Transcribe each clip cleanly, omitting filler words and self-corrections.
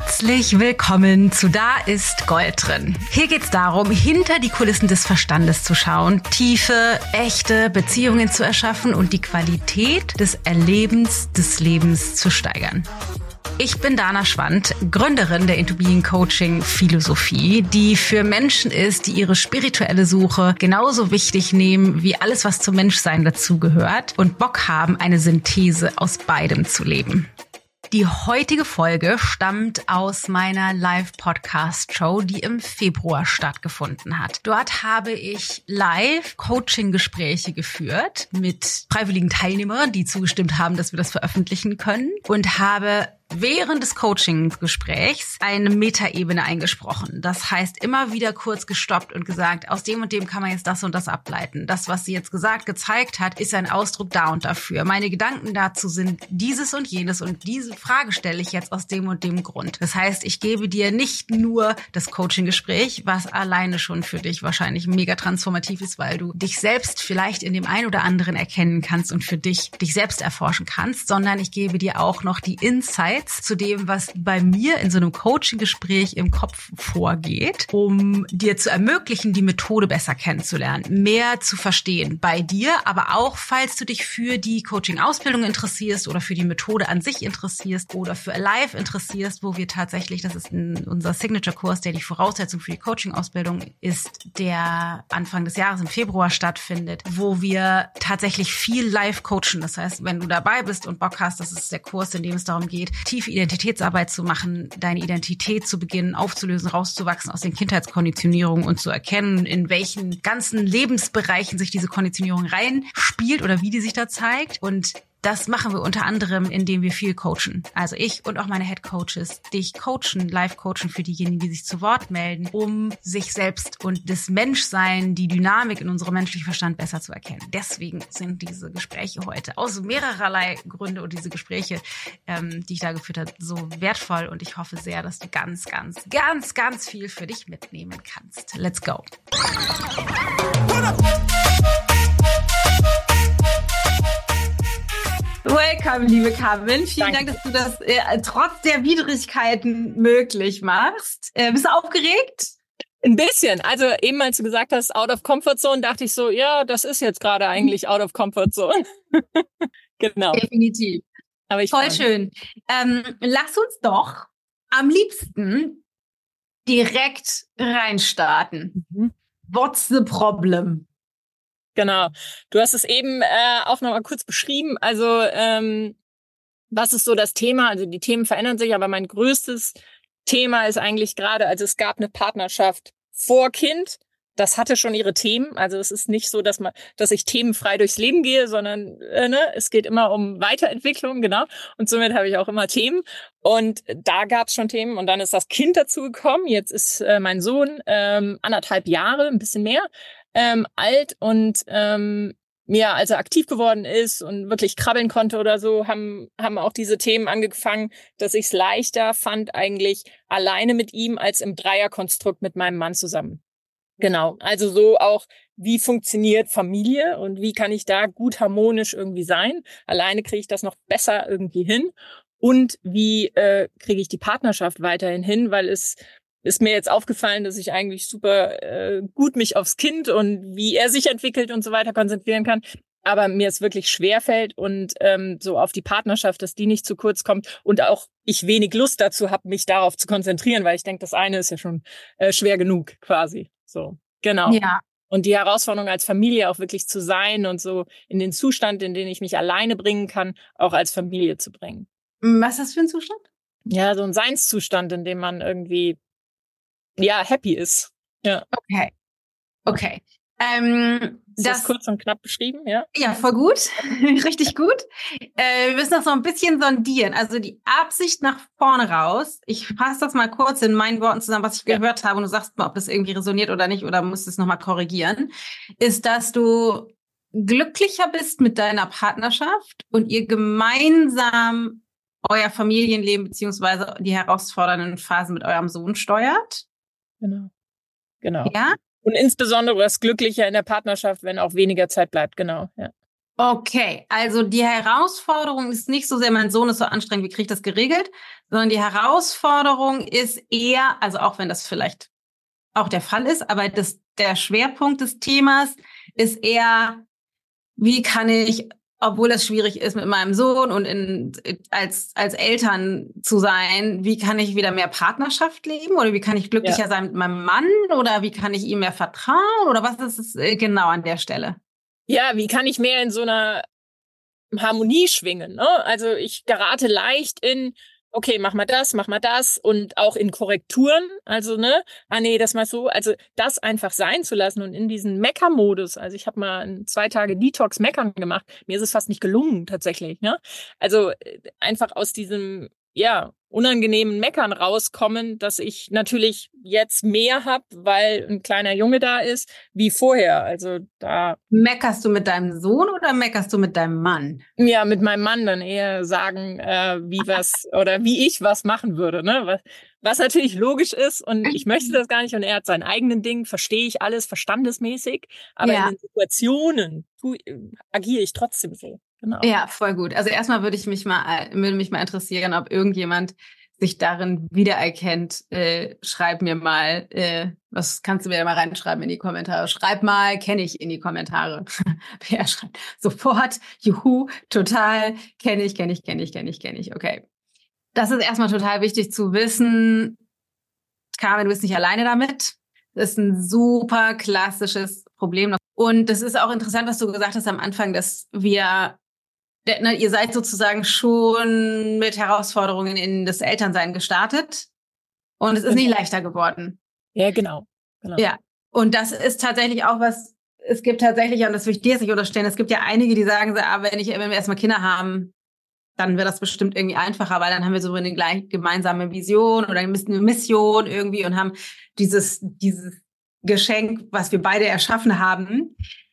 Herzlich willkommen zu Da ist Gold drin. Hier geht's darum, hinter die Kulissen des Verstandes zu schauen, tiefe, echte Beziehungen zu erschaffen und die Qualität des Erlebens des Lebens zu steigern. Ich bin Dana Schwand, Gründerin der Into Being Coaching Philosophie, die für Menschen ist, die ihre spirituelle Suche genauso wichtig nehmen wie alles, was zum Menschsein dazugehört und Bock haben, eine Synthese aus beidem zu leben. Die heutige Folge stammt aus meiner Live-Podcast-Show, die im Februar stattgefunden hat. Dort habe ich Live-Coaching-Gespräche geführt mit freiwilligen Teilnehmern, die zugestimmt haben, dass wir das veröffentlichen können, und habe während des Coaching-Gesprächs eine Metaebene eingesprochen. Das heißt, immer wieder kurz gestoppt und gesagt, aus dem und dem kann man jetzt das und das ableiten. Das, was sie jetzt gezeigt hat, ist ein Ausdruck da und dafür. Meine Gedanken dazu sind dieses und jenes und diese Frage stelle ich jetzt aus dem und dem Grund. Das heißt, ich gebe dir nicht nur das Coaching-Gespräch, was alleine schon für dich wahrscheinlich mega transformativ ist, weil du dich selbst vielleicht in dem einen oder anderen erkennen kannst und für dich selbst erforschen kannst, sondern ich gebe dir auch noch die Insights zu dem, was bei mir in so einem Coaching-Gespräch im Kopf vorgeht, um dir zu ermöglichen, die Methode besser kennenzulernen, mehr zu verstehen bei dir, aber auch, falls du dich für die Coaching-Ausbildung interessierst oder für die Methode an sich interessierst oder für Alive interessierst, wo wir tatsächlich, das ist unser Signature-Kurs, der die Voraussetzung für die Coaching-Ausbildung ist, der Anfang des Jahres im Februar stattfindet, wo wir tatsächlich viel live coachen. Das heißt, wenn du dabei bist und Bock hast, das ist der Kurs, in dem es darum geht, tiefe Identitätsarbeit zu machen, deine Identität zu beginnen, aufzulösen, rauszuwachsen aus den Kindheitskonditionierungen und zu erkennen, in welchen ganzen Lebensbereichen sich diese Konditionierung reinspielt oder wie die sich da zeigt. Und das machen wir unter anderem, indem wir viel coachen. Also ich und auch meine Head Coaches dich coachen, live coachen für diejenigen, die sich zu Wort melden, um sich selbst und das Menschsein, die Dynamik in unserem menschlichen Verstand besser zu erkennen. Deswegen sind diese Gespräche heute aus mehrerlei Gründe und diese Gespräche, die ich da geführt habe, so wertvoll. Und ich hoffe sehr, dass du ganz, ganz, ganz, ganz viel für dich mitnehmen kannst. Let's go. Welcome, liebe Carmen. Vielen Dank, dass du das trotz der Widrigkeiten möglich machst. Bist du aufgeregt? Ein bisschen. Also eben, als du gesagt hast, out of comfort zone, dachte ich so, ja, das ist jetzt gerade eigentlich out of comfort zone. Genau. Definitiv. Aber voll schön. Lass uns doch am liebsten direkt reinstarten. What's the problem? Genau. Du hast es eben auch noch mal kurz beschrieben. Also was ist so das Thema? Also die Themen verändern sich, aber mein größtes Thema ist eigentlich gerade, also es gab eine Partnerschaft vor Kind. Das hatte schon ihre Themen. Also es ist nicht so, dass ich themenfrei durchs Leben gehe, sondern es geht immer um Weiterentwicklung, genau. Und somit habe ich auch immer Themen. Und da gab es schon Themen. Und dann ist das Kind dazugekommen. Jetzt ist mein Sohn 1,5 Jahre, ein bisschen mehr. Alt und als er aktiv geworden ist und wirklich krabbeln konnte oder so, haben auch diese Themen angefangen, dass ich es leichter fand eigentlich alleine mit ihm als im Dreierkonstrukt mit meinem Mann zusammen. Genau, also so auch, wie funktioniert Familie und wie kann ich da gut harmonisch irgendwie sein? Alleine kriege ich das noch besser irgendwie hin. Und wie kriege ich die Partnerschaft weiterhin hin, weil es ist mir jetzt aufgefallen, dass ich eigentlich super gut mich aufs Kind und wie er sich entwickelt und so weiter konzentrieren kann. Aber mir es wirklich schwerfällt und so auf die Partnerschaft, dass die nicht zu kurz kommt und auch ich wenig Lust dazu habe, mich darauf zu konzentrieren, weil ich denke, das eine ist ja schon schwer genug quasi. So, genau. Ja. Und die Herausforderung als Familie auch wirklich zu sein und so in den Zustand, in den ich mich alleine bringen kann, auch als Familie zu bringen. Was ist das für ein Zustand? Ja, so ein Seinszustand, in dem man irgendwie happy ist. Ja. Okay. Ist das kurz und knapp beschrieben, ja? Ja, voll gut. Richtig gut. Wir müssen das noch ein bisschen sondieren. Also die Absicht nach vorne raus, ich fasse das mal kurz in meinen Worten zusammen, was ich gehört habe, und du sagst mal, ob das irgendwie resoniert oder nicht, oder musst es nochmal korrigieren, ist, dass du glücklicher bist mit deiner Partnerschaft und ihr gemeinsam euer Familienleben beziehungsweise die herausfordernden Phasen mit eurem Sohn steuert. Genau. Ja? Und insbesondere das Glückliche in der Partnerschaft, wenn auch weniger Zeit bleibt, genau. Ja. Okay, also die Herausforderung ist nicht so sehr, mein Sohn ist so anstrengend, wie kriege ich das geregelt, sondern die Herausforderung ist eher, also auch wenn das vielleicht auch der Fall ist, aber der Schwerpunkt des Themas ist eher, wie kann ich, obwohl es schwierig ist mit meinem Sohn und als Eltern zu sein, wie kann ich wieder mehr Partnerschaft leben oder wie kann ich glücklicher sein mit meinem Mann oder wie kann ich ihm mehr vertrauen oder was ist es genau an der Stelle? Ja, wie kann ich mehr in so einer Harmonie schwingen, ne? Also ich gerate leicht in, okay, mach mal das und auch in Korrekturen, also ne, nee, das mal so, also das einfach sein zu lassen und in diesen Mecker-Modus, also ich habe mal 2 Tage Detox Meckern gemacht, mir ist es fast nicht gelungen tatsächlich, ne? Also einfach aus diesem, ja, unangenehmen Meckern rauskommen, dass ich natürlich jetzt mehr habe, weil ein kleiner Junge da ist, wie vorher. Also da Meckerst du mit deinem Sohn oder meckerst du mit deinem Mann? ja, mit meinem Mann dann eher sagen, wie was oder wie ich was machen würde, ne? Was natürlich logisch ist und ich möchte das gar nicht und er hat sein eigenen Ding, verstehe ich alles verstandesmäßig, aber in Ja. den Situationen agiere ich trotzdem so. Genau. Ja, voll gut. Also erstmal würde mich mal interessieren, ob irgendjemand sich darin wiedererkennt. Schreib mir mal, was kannst du mir mal reinschreiben in die Kommentare? Schreib mal, kenne ich in die Kommentare. Wer schreibt sofort, juhu, total, kenne ich. Okay. Das ist erstmal total wichtig zu wissen. Carmen, du bist nicht alleine damit. Das ist ein super klassisches Problem. Und das ist auch interessant, was du gesagt hast am Anfang, dass ihr seid sozusagen schon mit Herausforderungen in das Elternsein gestartet und es ist nicht leichter geworden. Ja, genau. Ja, und das ist tatsächlich auch was, es gibt tatsächlich, und das will ich dir jetzt nicht unterstellen, es gibt ja einige, die sagen so, wenn wir erstmal Kinder haben, dann wird das bestimmt irgendwie einfacher, weil dann haben wir so eine gleich gemeinsame Vision oder eine Mission irgendwie und haben dieses Geschenk, was wir beide erschaffen haben.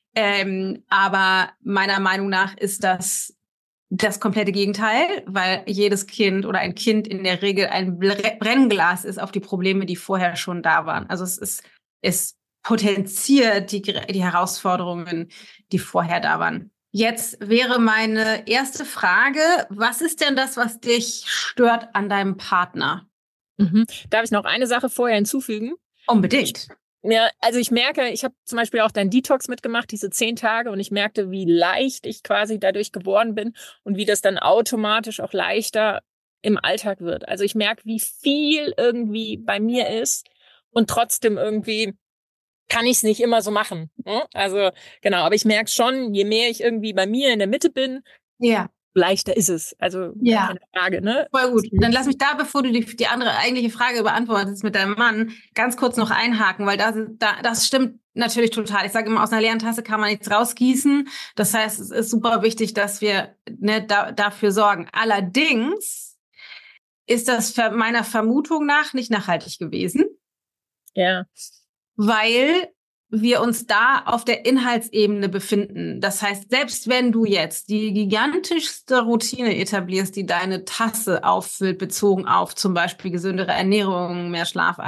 Aber meiner Meinung nach ist das komplette Gegenteil, weil jedes Kind oder ein Kind in der Regel ein Brennglas ist auf die Probleme, die vorher schon da waren. Also es potenziert die Herausforderungen, die vorher da waren. Jetzt wäre meine erste Frage, was ist denn das, was dich stört an deinem Partner? Darf ich noch eine Sache vorher hinzufügen? Unbedingt. Ja, also ich merke, ich habe zum Beispiel auch deinen Detox mitgemacht, diese 10 Tage, und ich merkte, wie leicht ich quasi dadurch geworden bin und wie das dann automatisch auch leichter im Alltag wird. Also ich merke, wie viel irgendwie bei mir ist und trotzdem irgendwie kann ich es nicht immer so machen. Ne? Also genau, aber ich merke schon, je mehr ich irgendwie bei mir in der Mitte bin, ja, leichter ist es. Also ja, keine Frage, ne? Voll gut. Dann lass mich da, bevor du die andere eigentliche Frage beantwortest mit deinem Mann, ganz kurz noch einhaken, weil das stimmt natürlich total. Ich sage immer, aus einer leeren Tasse kann man nichts rausgießen. Das heißt, es ist super wichtig, dass wir dafür sorgen. Allerdings ist das meiner Vermutung nach nicht nachhaltig gewesen. Ja. Weil wir uns da auf der Inhaltsebene befinden. Das heißt, selbst wenn du jetzt die gigantischste Routine etablierst, die deine Tasse auffüllt, bezogen auf zum Beispiel gesündere Ernährung, mehr Schlaf,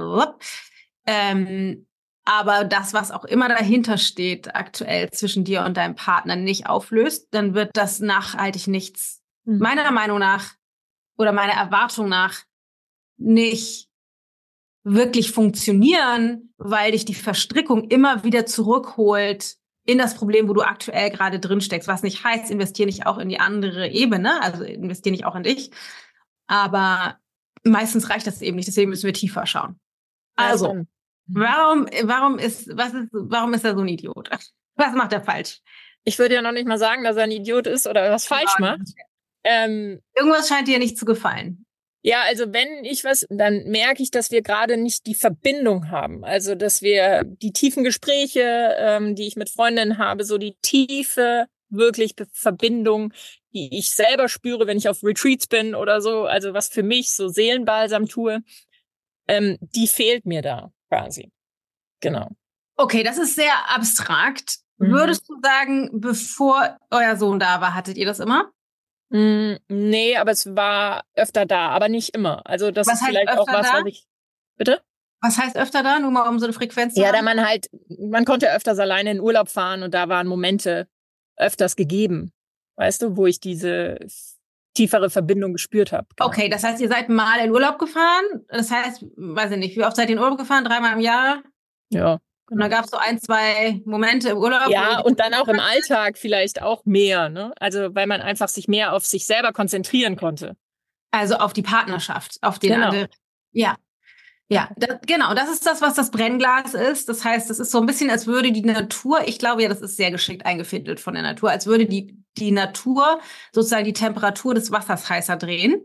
aber das, was auch immer dahinter steht, aktuell zwischen dir und deinem Partner nicht auflöst, dann wird das nachhaltig nichts, meiner Meinung nach oder meiner Erwartung nach, nicht wirklich funktionieren, weil dich die Verstrickung immer wieder zurückholt in das Problem, wo du aktuell gerade drin steckst. Was nicht heißt, investier nicht auch in die andere Ebene, also investier nicht auch in dich. Aber meistens reicht das eben nicht, deswegen müssen wir tiefer schauen. Also, warum ist er so ein Idiot? Was macht er falsch? Ich würde ja noch nicht mal sagen, dass er ein Idiot ist oder was falsch macht. Irgendwas scheint dir nicht zu gefallen. Ja, also wenn ich dann merke ich, dass wir gerade nicht die Verbindung haben. Also, dass wir die tiefen Gespräche, die ich mit Freundinnen habe, so die tiefe, wirklich Verbindung, die ich selber spüre, wenn ich auf Retreats bin oder so, also was für mich so Seelenbalsam tue, die fehlt mir da quasi. Genau. Okay, das ist sehr abstrakt. Würdest du sagen, bevor euer Sohn da war, hattet ihr das immer? Nee, aber es war öfter da, aber nicht immer. Also das ist vielleicht auch was ich... Bitte? Was heißt öfter da? Nur mal um so eine Frequenz zu haben? Ja, man konnte öfters alleine in Urlaub fahren und da waren Momente, öfters gegeben, weißt du, wo ich diese tiefere Verbindung gespürt habe. Genau. Okay, das heißt, ihr seid mal in Urlaub gefahren. Das heißt, weiß ich nicht, wie oft seid ihr in Urlaub gefahren? 3-mal im Jahr? Ja. Und dann gab es so 1-2 Momente im Urlaub. Ja, und dann auch im Alltag vielleicht auch mehr, ne? Also, weil man einfach sich mehr auf sich selber konzentrieren konnte. Also auf die Partnerschaft, auf den anderen. Ja. Ja, genau, das ist das, was das Brennglas ist. Das heißt, es ist so ein bisschen, als würde die Natur, ich glaube ja, das ist sehr geschickt eingefädelt von der Natur, als würde die Natur sozusagen die Temperatur des Wassers heißer drehen.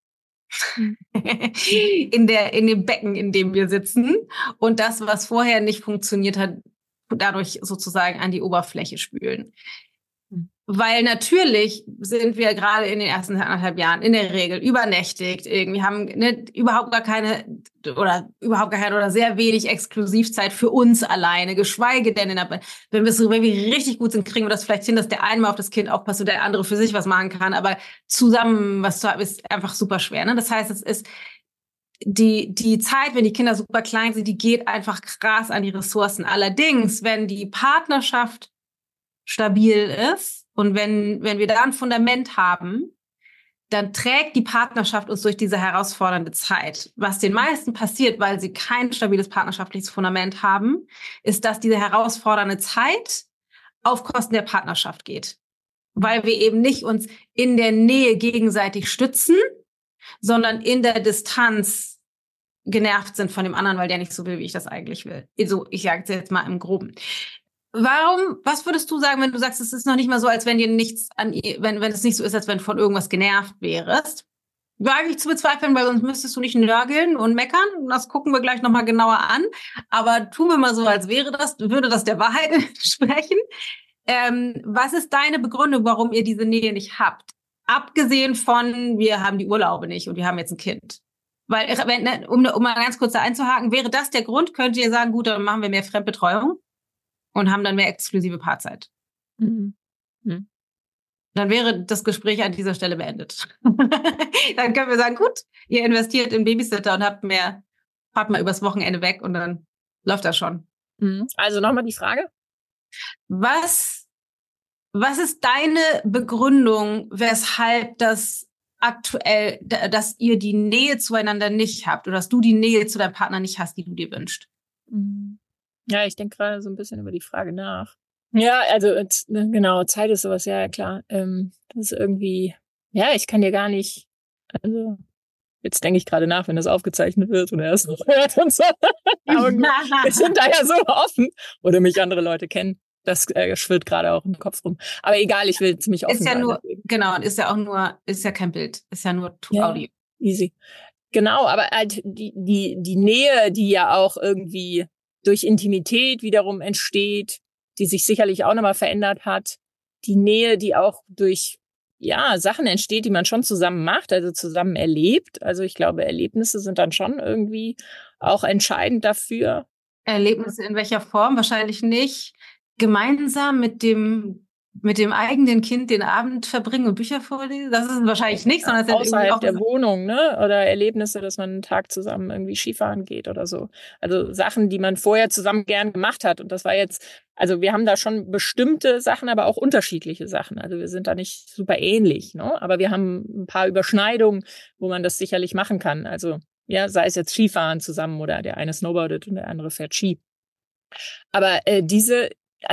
in dem Becken, in dem wir sitzen. Und das, was vorher nicht funktioniert hat, dadurch sozusagen an die Oberfläche spülen. Weil natürlich sind wir gerade in den ersten 1,5 Jahren in der Regel übernächtigt, irgendwie haben überhaupt gar keine oder sehr wenig Exklusivzeit für uns alleine, geschweige denn wenn wir richtig gut sind, kriegen wir das vielleicht hin, dass der eine mal auf das Kind aufpasst und der andere für sich was machen kann, aber zusammen was zu haben, ist einfach super schwer. Ne? Das heißt, es ist die Zeit, wenn die Kinder super klein sind, die geht einfach krass an die Ressourcen. Allerdings, wenn die Partnerschaft stabil ist, und wenn wir da ein Fundament haben, dann trägt die Partnerschaft uns durch diese herausfordernde Zeit. Was den meisten passiert, weil sie kein stabiles partnerschaftliches Fundament haben, ist, dass diese herausfordernde Zeit auf Kosten der Partnerschaft geht. Weil wir eben nicht uns in der Nähe gegenseitig stützen, sondern in der Distanz genervt sind von dem anderen, weil der nicht so will, wie ich das eigentlich will. Also, ich sage jetzt mal im Groben. Was würdest du sagen, wenn du sagst, es ist noch nicht mal so, als wenn dir nichts wenn es nicht so ist, als wenn du von irgendwas genervt wärst? Wage ich zu bezweifeln, weil sonst müsstest du nicht nörgeln und meckern. Das gucken wir gleich nochmal genauer an. Aber tun wir mal so, als würde das der Wahrheit entsprechen. Was ist deine Begründung, warum ihr diese Nähe nicht habt? Abgesehen von, wir haben die Urlaube nicht und wir haben jetzt ein Kind. Weil, um mal ganz kurz da einzuhaken, wäre das der Grund, könnt ihr sagen, gut, dann machen wir mehr Fremdbetreuung und haben dann mehr exklusive Paarzeit. Mhm. Mhm. Dann wäre das Gespräch an dieser Stelle beendet. Dann können wir sagen, gut, ihr investiert in Babysitter und fahrt mal übers Wochenende weg und dann läuft das schon. Mhm. Also nochmal die Frage. Was ist deine Begründung, weshalb dass ihr die Nähe zueinander nicht habt oder dass du die Nähe zu deinem Partner nicht hast, die du dir wünschst? Ja, ich denke gerade so ein bisschen über die Frage nach. Ja, also genau, Zeit ist sowas, ja klar. Das ist irgendwie, ja, ich kann dir gar nicht, also jetzt denke ich gerade nach, wenn das aufgezeichnet wird und er es noch hört und so. Aber wir sind da ja so offen oder mich andere Leute kennen. Das schwirrt gerade auch im Kopf rum. Aber egal, ich will ziemlich offen sein. Ist ja kein Bild, ist ja nur Audio. Easy. Genau, aber halt die Nähe, die ja auch irgendwie durch Intimität wiederum entsteht, die sich sicherlich auch nochmal verändert hat. Die Nähe, die auch durch Sachen entsteht, die man schon zusammen macht, also zusammen erlebt. Also ich glaube, Erlebnisse sind dann schon irgendwie auch entscheidend dafür. Erlebnisse in welcher Form? Wahrscheinlich nicht. Gemeinsam mit dem eigenen Kind den Abend verbringen und Bücher vorlesen? Das ist wahrscheinlich nicht, sondern außerhalb auch der Wohnung, ne? Oder Erlebnisse, dass man einen Tag zusammen irgendwie Skifahren geht oder so. Also Sachen, die man vorher zusammen gern gemacht hat. Und das war jetzt, also wir haben da schon bestimmte Sachen, aber auch unterschiedliche Sachen. Also wir sind da nicht super ähnlich, ne? Aber wir haben ein paar Überschneidungen, wo man das sicherlich machen kann. Also ja, sei es jetzt Skifahren zusammen oder der eine snowboardet und der andere fährt Ski. Aber diese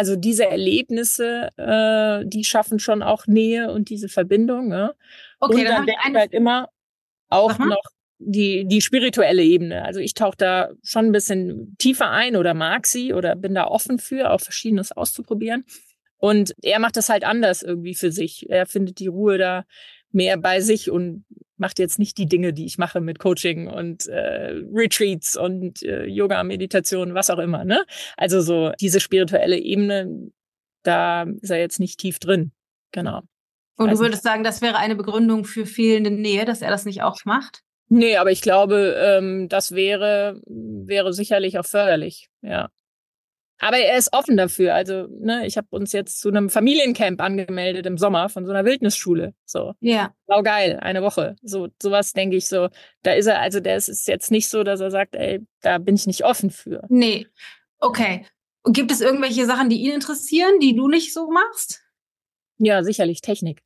Erlebnisse, die schaffen schon auch Nähe und diese Verbindung. Ne? Okay, und dann denke ich halt immer auch noch die spirituelle Ebene. Also ich tauche da schon ein bisschen tiefer ein oder mag sie oder bin da offen für, auch Verschiedenes auszuprobieren. Und er macht das halt anders irgendwie für sich. Er findet die Ruhe da mehr bei sich und macht jetzt nicht die Dinge, die ich mache mit Coaching und Retreats und Yoga, Meditation, was auch immer. Ne? Also so diese spirituelle Ebene, da ist er jetzt nicht tief drin. Genau. Und du würdest sagen, das wäre eine Begründung für fehlende Nähe, dass er das nicht auch macht? Nee, aber ich glaube, das wäre sicherlich auch förderlich, ja. Aber er ist offen dafür. Also, ne, ich habe uns jetzt zu einem Familiencamp angemeldet im Sommer von so einer Wildnisschule. So. Ja. Sau geil, eine Woche. So, sowas denke ich so. Da ist er, also der ist jetzt nicht so, dass er sagt, ey, da bin ich nicht offen für. Nee. Okay. Und gibt es irgendwelche Sachen, die ihn interessieren, die du nicht so machst? Ja, sicherlich Technik.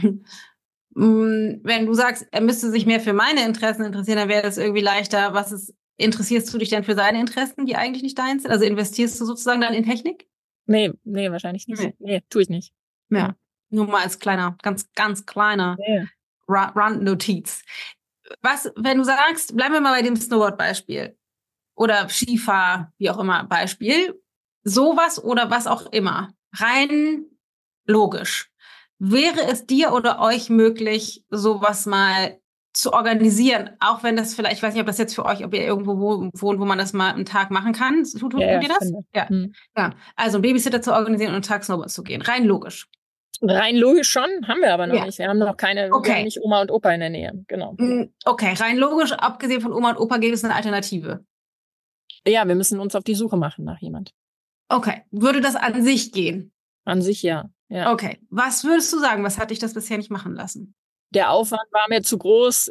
Wenn du sagst, er müsste sich mehr für meine Interessen interessieren, dann wäre das irgendwie leichter. Interessierst du dich denn für seine Interessen, die eigentlich nicht deins sind? Also investierst du sozusagen dann in Technik? Nee, wahrscheinlich nicht. Nee, tue ich nicht. Ja, nur mal als kleiner, ganz kleiner Randnotiz. Wenn du sagst, bleiben wir mal bei dem Snowboard-Beispiel oder Skifahr, wie auch immer, Beispiel, sowas oder was auch immer, rein logisch. Wäre es dir oder euch möglich, sowas mal zu organisieren, auch wenn das vielleicht, ich weiß nicht, ob das jetzt für euch, ob ihr irgendwo wohnt, wo man das mal einen Tag machen kann. Tut ihr das? Ja. Ja. Also einen Babysitter zu organisieren und einen Tag Snowboard zu gehen. Rein logisch. Rein logisch schon, haben wir aber noch nicht. Wir haben noch keine, wir haben nicht Oma und Opa in der Nähe. Genau. Okay, rein logisch, abgesehen von Oma und Opa, gäbe es eine Alternative. Ja, wir müssen uns auf die Suche machen nach jemand. Okay, würde das an sich gehen? An sich ja. Okay, was würdest du sagen, was hat dich das bisher nicht machen lassen? Der Aufwand war mir zu groß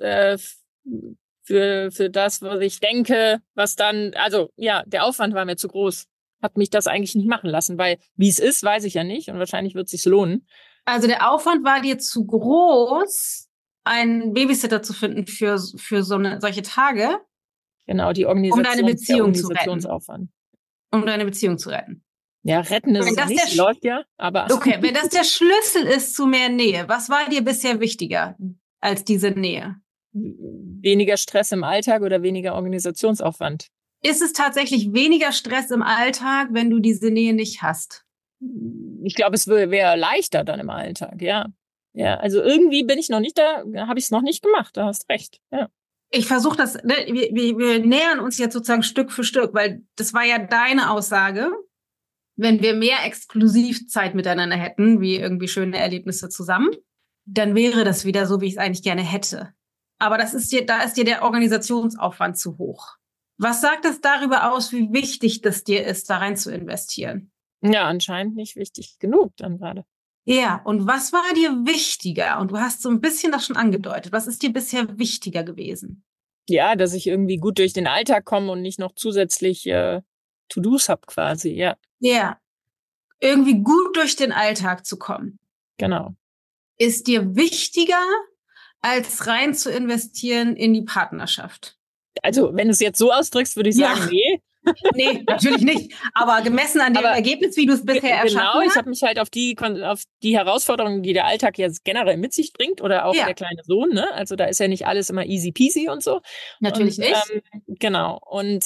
für das, was ich denke, was dann, also ja, der Aufwand war mir zu groß. Hat mich das eigentlich nicht machen lassen, weil wie es ist, weiß ich ja nicht und wahrscheinlich wird es sich lohnen. Also der Aufwand war dir zu groß, einen Babysitter zu finden für solche Tage? Genau, die Organisation, um deine Beziehung zu retten. Um deine Beziehung zu retten. Ja, retten ist es nicht, läuft ja, aber... Okay, wenn das der Schlüssel ist zu mehr Nähe, was war dir bisher wichtiger als diese Nähe? Weniger Stress im Alltag oder weniger Organisationsaufwand? Ist es tatsächlich weniger Stress im Alltag, wenn du diese Nähe nicht hast? Ich glaube, es wäre leichter dann im Alltag, ja. Ja, also irgendwie bin ich noch nicht da, habe ich es noch nicht gemacht, da hast recht, ja. Ich versuche das, ne, wir nähern uns jetzt sozusagen Stück für Stück, weil das war ja deine Aussage. Wenn wir mehr Exklusivzeit miteinander hätten, wie irgendwie schöne Erlebnisse zusammen, dann wäre das wieder so, wie ich es eigentlich gerne hätte. Aber da ist dir der Organisationsaufwand zu hoch. Was sagt es darüber aus, wie wichtig das dir ist, da rein zu investieren? Ja, anscheinend nicht wichtig genug dann gerade. Ja, und was war dir wichtiger? Und du hast so ein bisschen das schon angedeutet. Was ist dir bisher wichtiger gewesen? Ja, dass ich irgendwie gut durch den Alltag komme und nicht noch zusätzlich To-Dos habe quasi, ja. Ja, irgendwie gut durch den Alltag zu kommen. Genau. Ist dir wichtiger, als rein zu investieren in die Partnerschaft? Also, wenn du es jetzt so ausdrückst, würde ich sagen, nee. Nee, natürlich nicht. Aber gemessen an dem Ergebnis, wie du es bisher erschaffen hast. Genau, ich habe mich halt auf die Herausforderungen, die der Alltag jetzt generell mit sich bringt oder auch der kleine Sohn, ne? Also da ist ja nicht alles immer easy peasy und so. Natürlich nicht. Genau. Und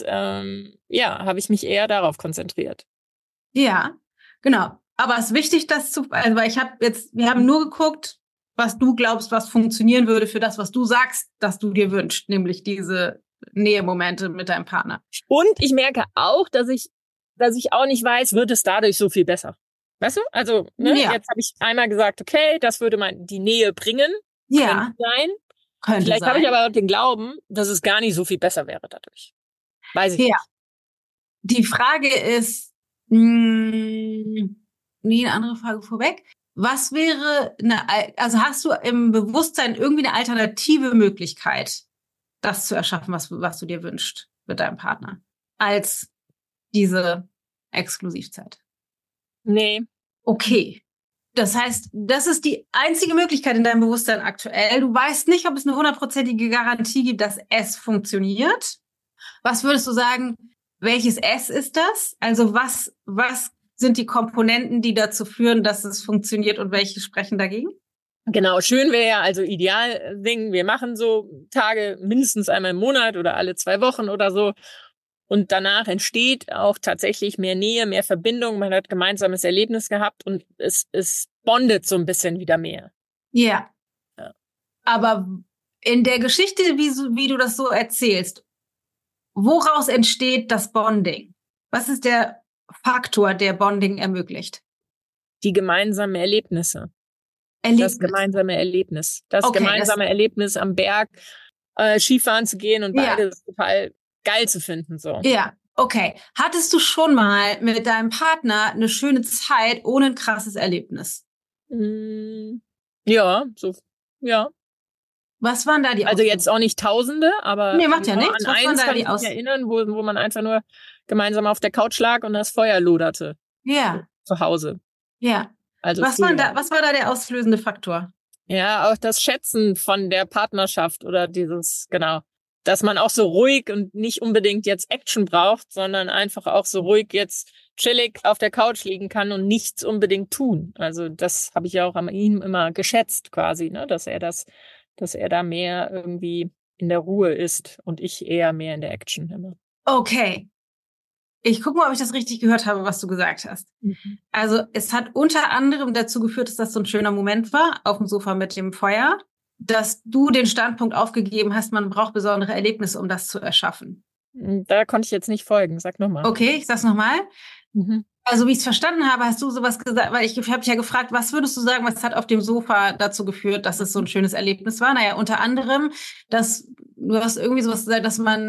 habe ich mich eher darauf konzentriert. Ja, genau. Aber es ist wichtig, weil wir haben nur geguckt, was du glaubst, was funktionieren würde für das, was du sagst, dass du dir wünschst, nämlich diese Nähemomente mit deinem Partner. Und ich merke auch, dass ich auch nicht weiß, wird es dadurch so viel besser. Weißt du? Also, jetzt habe ich einmal gesagt, okay, das würde die Nähe bringen. Ja. Vielleicht habe ich aber auch den Glauben, dass es gar nicht so viel besser wäre dadurch. Weiß ich nicht. Die Frage ist, eine andere Frage vorweg. Was wäre also hast du im Bewusstsein irgendwie eine alternative Möglichkeit, das zu erschaffen, was du dir wünschst mit deinem Partner, als diese Exklusivzeit? Nee. Okay. Das heißt, das ist die einzige Möglichkeit in deinem Bewusstsein aktuell. Du weißt nicht, ob es eine 100%ige Garantie gibt, dass es funktioniert. Was würdest du sagen, welches S ist das? Also was sind die Komponenten, die dazu führen, dass es funktioniert und welche sprechen dagegen? Genau, schön wäre ja, also ideal Ding, wir machen so Tage mindestens einmal im Monat oder alle 2 Wochen oder so. Und danach entsteht auch tatsächlich mehr Nähe, mehr Verbindung. Man hat gemeinsames Erlebnis gehabt und es bondet so ein bisschen wieder mehr. Ja. Aber in der Geschichte, wie du das so erzählst, woraus entsteht das Bonding? Was ist der Faktor, der Bonding ermöglicht? Die gemeinsamen Erlebnisse. Das gemeinsame Erlebnis. Das gemeinsame Erlebnis am Berg, Skifahren zu gehen und beides total geil zu finden, so. Ja, okay. Hattest du schon mal mit deinem Partner eine schöne Zeit ohne ein krasses Erlebnis? Ja, so, ja. Was waren da die Also jetzt auch nicht Tausende, aber nee, macht ja nichts. an eins kann ich mich erinnern, wo man einfach nur gemeinsam auf der Couch lag und das Feuer loderte. Ja. Zu Hause. Ja. Also was war da der auslösende Faktor? Ja, auch das Schätzen von der Partnerschaft oder genau, dass man auch so ruhig und nicht unbedingt jetzt Action braucht, sondern einfach auch so ruhig jetzt chillig auf der Couch liegen kann und nichts unbedingt tun. Also das habe ich ja auch an ihm immer geschätzt quasi, ne, dass er da mehr irgendwie in der Ruhe ist und ich eher mehr in der Action immer. Okay. Ich gucke mal, ob ich das richtig gehört habe, was du gesagt hast. Mhm. Also es hat unter anderem dazu geführt, dass das so ein schöner Moment war, auf dem Sofa mit dem Feuer, dass du den Standpunkt aufgegeben hast, man braucht besondere Erlebnisse, um das zu erschaffen. Da konnte ich jetzt nicht folgen. Sag nochmal. Okay, ich sag's nochmal. Mhm. Also wie ich es verstanden habe, hast du sowas gesagt, weil ich habe dich ja gefragt, was würdest du sagen, was hat auf dem Sofa dazu geführt, dass es so ein schönes Erlebnis war? Naja, unter anderem, dass du hast irgendwie sowas gesagt,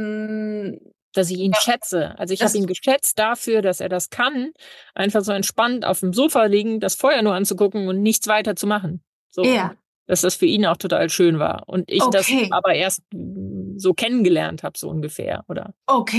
dass ich ihn schätze. Also ich habe ihn geschätzt dafür, dass er das kann, einfach so entspannt auf dem Sofa liegen, das Feuer nur anzugucken und nichts weiter zu machen. So, ja. Dass das für ihn auch total schön war. Und ich das aber erst so kennengelernt habe, so ungefähr. Oder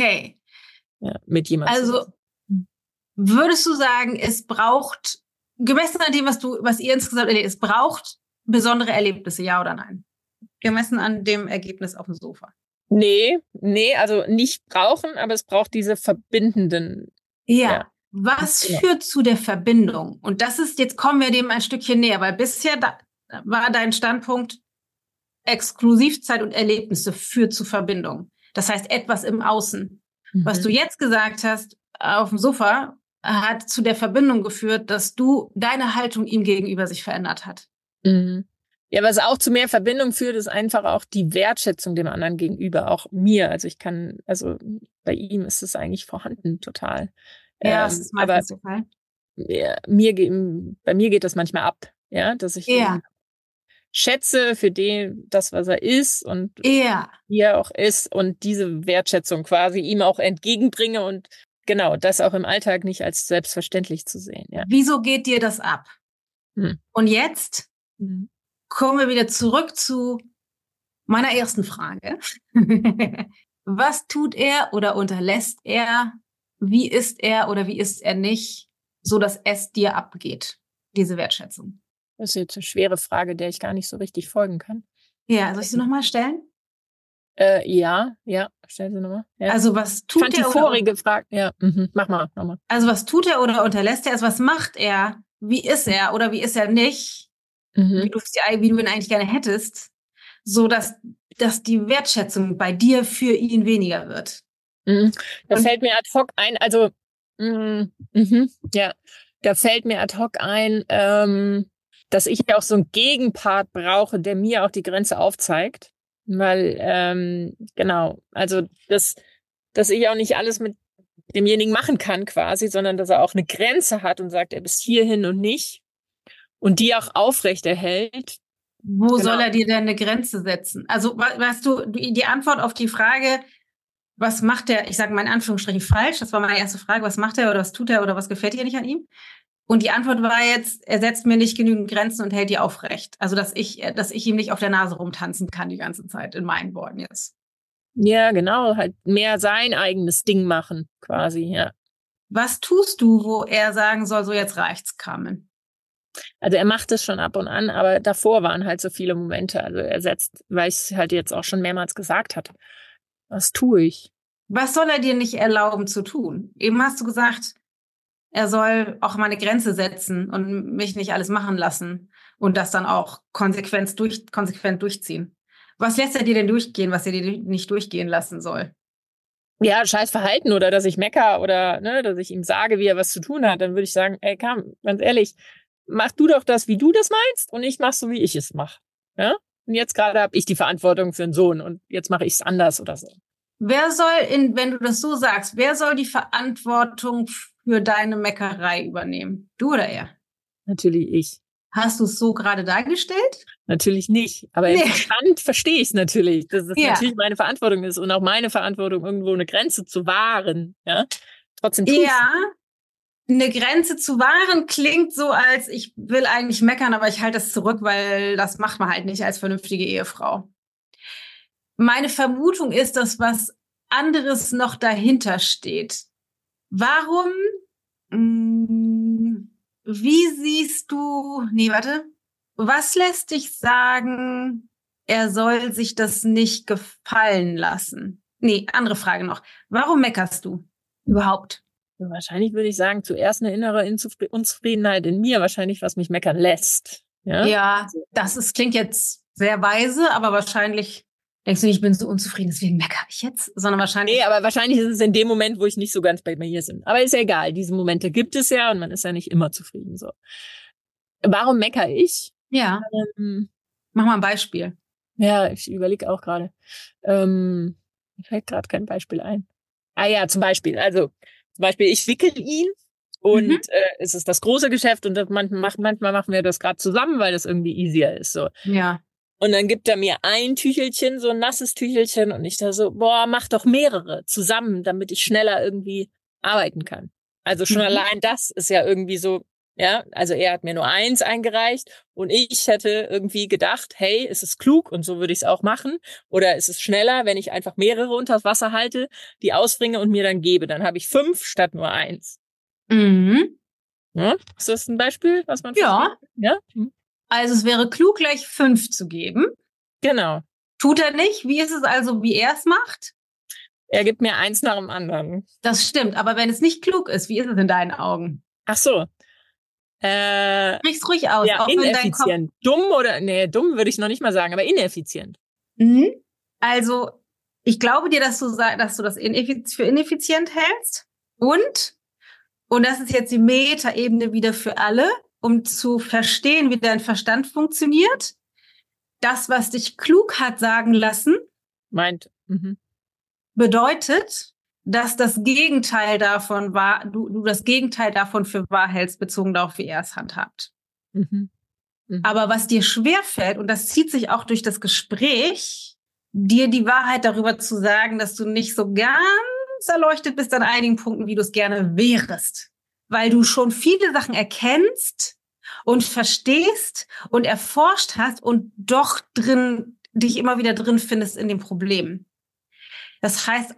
mit jemandem. Also würdest du sagen, es braucht, gemessen an dem, was ihr insgesamt erlebt, es braucht besondere Erlebnisse, ja oder nein? Gemessen an dem Ergebnis auf dem Sofa. Nee, also nicht brauchen, aber es braucht diese verbindenden. Ja. Was führt zu der Verbindung? Und jetzt kommen wir dem ein Stückchen näher, weil bisher war dein Standpunkt, Exklusivzeit und Erlebnisse führt zu Verbindung. Das heißt, etwas im Außen. Mhm. Was du jetzt gesagt hast, auf dem Sofa, hat zu der Verbindung geführt, dass deine Haltung ihm gegenüber sich verändert hat. Mhm. Ja, was auch zu mehr Verbindung führt, ist einfach auch die Wertschätzung dem anderen gegenüber, auch mir. Also bei ihm ist es eigentlich vorhanden, total. Ja, das ist meistens der Fall. Bei mir geht das manchmal ab, ja, dass ich ihn schätze für das, was er ist und wie er auch ist und diese Wertschätzung quasi ihm auch entgegenbringe und genau, das auch im Alltag nicht als selbstverständlich zu sehen. Ja. Wieso geht dir das ab? Und jetzt kommen wir wieder zurück zu meiner ersten Frage. Was tut er oder unterlässt er? Wie ist er oder wie ist er nicht, so dass es dir abgeht, diese Wertschätzung? Das ist jetzt eine schwere Frage, der ich gar nicht so richtig folgen kann. Ja, soll ich sie nochmal stellen? Ja, stell sie nochmal. Ja. Also was tut er? Ich fand die vorige Frage, ja, mach mal nochmal. Also was tut er oder unterlässt er? Also was macht er? Wie ist er oder wie ist er nicht? Wie du ihn eigentlich gerne hättest, so dass die Wertschätzung bei dir für ihn weniger wird. Da fällt mir ad hoc ein, also da fällt mir ad hoc ein, dass ich auch so einen Gegenpart brauche, der mir auch die Grenze aufzeigt. Weil, genau, also dass ich auch nicht alles mit demjenigen machen kann quasi, sondern dass er auch eine Grenze hat und sagt, er bis hierhin und nicht. Und die auch aufrechterhält. Wo soll er dir denn eine Grenze setzen? Also, weißt du, die Antwort auf die Frage, was macht er, ich sage mal in Anführungsstrichen falsch, das war meine erste Frage, was macht er oder was tut er oder was gefällt dir nicht an ihm? Und die Antwort war jetzt, er setzt mir nicht genügend Grenzen und hält die aufrecht. Also, dass ich ihm nicht auf der Nase rumtanzen kann die ganze Zeit, in meinen Worten jetzt. Ja, genau, halt mehr sein eigenes Ding machen, quasi, ja. Was tust du, wo er sagen soll, so jetzt reicht's, Carmen? Also er macht es schon ab und an, aber davor waren halt so viele Momente. Also er setzt, weil ich es halt jetzt auch schon mehrmals gesagt hatte. Was tue ich? Was soll er dir nicht erlauben zu tun? Eben hast du gesagt, er soll auch mal eine Grenze setzen und mich nicht alles machen lassen und das dann auch konsequent durchziehen. Was lässt er dir denn durchgehen, was er dir nicht durchgehen lassen soll? Ja, scheiß Verhalten oder dass ich mecker oder dass ich ihm sage, wie er was zu tun hat. Dann würde ich sagen, ey, komm, ganz ehrlich, mach du doch das, wie du das meinst und ich mach so, wie ich es mache. Ja? Und jetzt gerade habe ich die Verantwortung für einen Sohn und jetzt mache ich es anders oder so. Wer soll, wenn du das so sagst, wer soll die Verantwortung für deine Meckerei übernehmen? Du oder er? Natürlich ich. Hast du es so gerade dargestellt? Natürlich nicht. Aber im Verstand verstehe ich es natürlich, dass es natürlich meine Verantwortung ist und auch meine Verantwortung, irgendwo eine Grenze zu wahren. Ja? Trotzdem tue ich's. Ja. Eine Grenze zu wahren klingt so, als ich will eigentlich meckern, aber ich halte das zurück, weil das macht man halt nicht als vernünftige Ehefrau. Meine Vermutung ist, dass was anderes noch dahinter steht. Warum Was lässt dich sagen, er soll sich das nicht gefallen lassen? Nee, andere Frage noch. Warum meckerst du überhaupt? Wahrscheinlich würde ich sagen, zuerst eine innere Unzufriedenheit in mir, wahrscheinlich, was mich meckern lässt. Ja, Ja, klingt jetzt sehr weise, aber wahrscheinlich denkst du nicht, ich bin so unzufrieden, deswegen meckere ich jetzt, sondern wahrscheinlich... Nee, aber wahrscheinlich ist es in dem Moment, wo ich nicht so ganz bei mir bin. Aber ist ja egal, diese Momente gibt es ja und man ist ja nicht immer zufrieden. So. Warum meckere ich? Ja, mach mal ein Beispiel. Ja, ich überlege auch gerade. Mir fällt gerade kein Beispiel ein. Ah ja, zum Beispiel, ich wickel ihn und es ist das große Geschäft und manchmal machen wir das gerade zusammen, weil das irgendwie easier ist. So. Ja. Und dann gibt er mir ein Tüchelchen, so ein nasses Tüchelchen und ich da so, mach doch mehrere zusammen, damit ich schneller irgendwie arbeiten kann. Also schon allein das ist ja irgendwie so, ja, also er hat mir nur eins eingereicht und ich hätte irgendwie gedacht, hey, ist es klug und so würde ich es auch machen oder ist es schneller, wenn ich einfach mehrere unters Wasser halte, die ausbringe und mir dann gebe, dann habe ich 5 statt nur 1. Ja? Ist das ein Beispiel, was man versteht? Ja. Also es wäre klug, gleich 5 zu geben. Genau. Tut er nicht? Wie ist es also, wie er es macht? Er gibt mir eins nach dem anderen. Das stimmt, aber wenn es nicht klug ist, wie ist es in deinen Augen? Ach so. Sprich's ruhig aus. Ja, auch ineffizient. Dumm würde ich noch nicht mal sagen, aber ineffizient. Also, ich glaube dir, dass du das für ineffizient hältst. Und das ist jetzt die Metaebene wieder für alle, um zu verstehen, wie dein Verstand funktioniert. Das, was dich klug hat sagen lassen, bedeutet, dass das Gegenteil davon du das Gegenteil davon für wahr hältst, bezogen darauf, wie er es handhabt. Aber was dir schwerfällt, und das zieht sich auch durch das Gespräch, dir die Wahrheit darüber zu sagen, dass du nicht so ganz erleuchtet bist an einigen Punkten, wie du es gerne wärest. Weil du schon viele Sachen erkennst und verstehst und erforscht hast und doch dich immer wieder drin findest in dem Problem. Das heißt,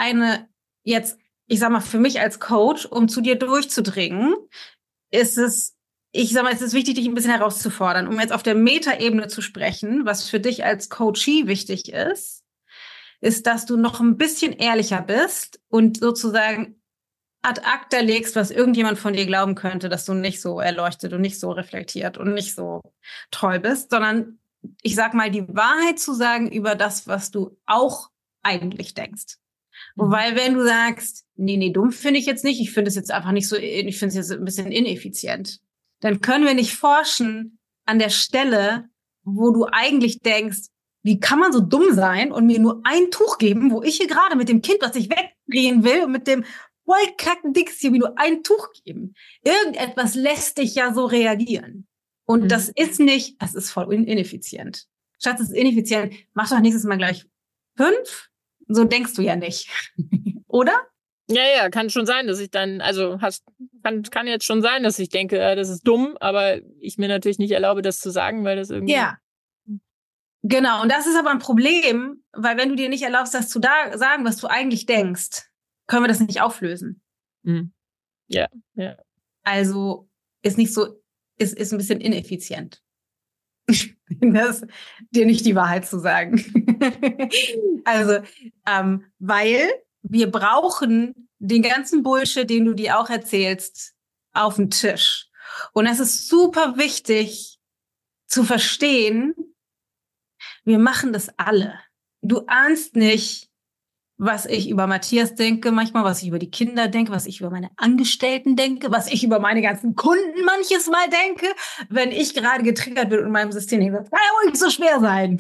ich sag mal, für mich als Coach, um zu dir durchzudringen, ist es wichtig, dich ein bisschen herauszufordern, um jetzt auf der Metaebene zu sprechen, was für dich als Coachee wichtig ist, dass du noch ein bisschen ehrlicher bist und sozusagen ad acta legst, was irgendjemand von dir glauben könnte, dass du nicht so erleuchtet und nicht so reflektiert und nicht so treu bist, sondern ich sag mal, die Wahrheit zu sagen über das, was du auch eigentlich denkst. Weil wenn du sagst, nee, dumm finde ich jetzt nicht, ich finde es jetzt einfach nicht so, ich finde es jetzt ein bisschen ineffizient, dann können wir nicht forschen an der Stelle, wo du eigentlich denkst, wie kann man so dumm sein und mir nur ein Tuch geben, wo ich hier gerade mit dem Kind, was ich wegdrehen will, und mit dem vollkacken Dix hier mir nur ein Tuch geben. Irgendetwas lässt dich ja so reagieren. Und das ist voll ineffizient. Schatz, das ist ineffizient. Mach doch nächstes Mal gleich 5. So denkst du ja nicht. Oder? Ja, kann schon sein, dass ich dann, kann jetzt schon sein, dass ich denke, das ist dumm, aber ich mir natürlich nicht erlaube, das zu sagen, weil das irgendwie... Ja. Genau, und das ist aber ein Problem, weil wenn du dir nicht erlaubst, das zu sagen, was du eigentlich denkst, können wir das nicht auflösen. Ja. Also ist nicht so, ist ein bisschen ineffizient. Das dir nicht die Wahrheit zu sagen. Also, weil wir brauchen den ganzen Bullshit, den du dir auch erzählst, auf den Tisch. Und es ist super wichtig zu verstehen, wir machen das alle. Du ahnst nicht, was ich über Matthias denke manchmal, was ich über die Kinder denke, was ich über meine Angestellten denke, was ich über meine ganzen Kunden manches Mal denke, wenn ich gerade getriggert bin in meinem System. Das kann ja wohl nicht so schwer sein.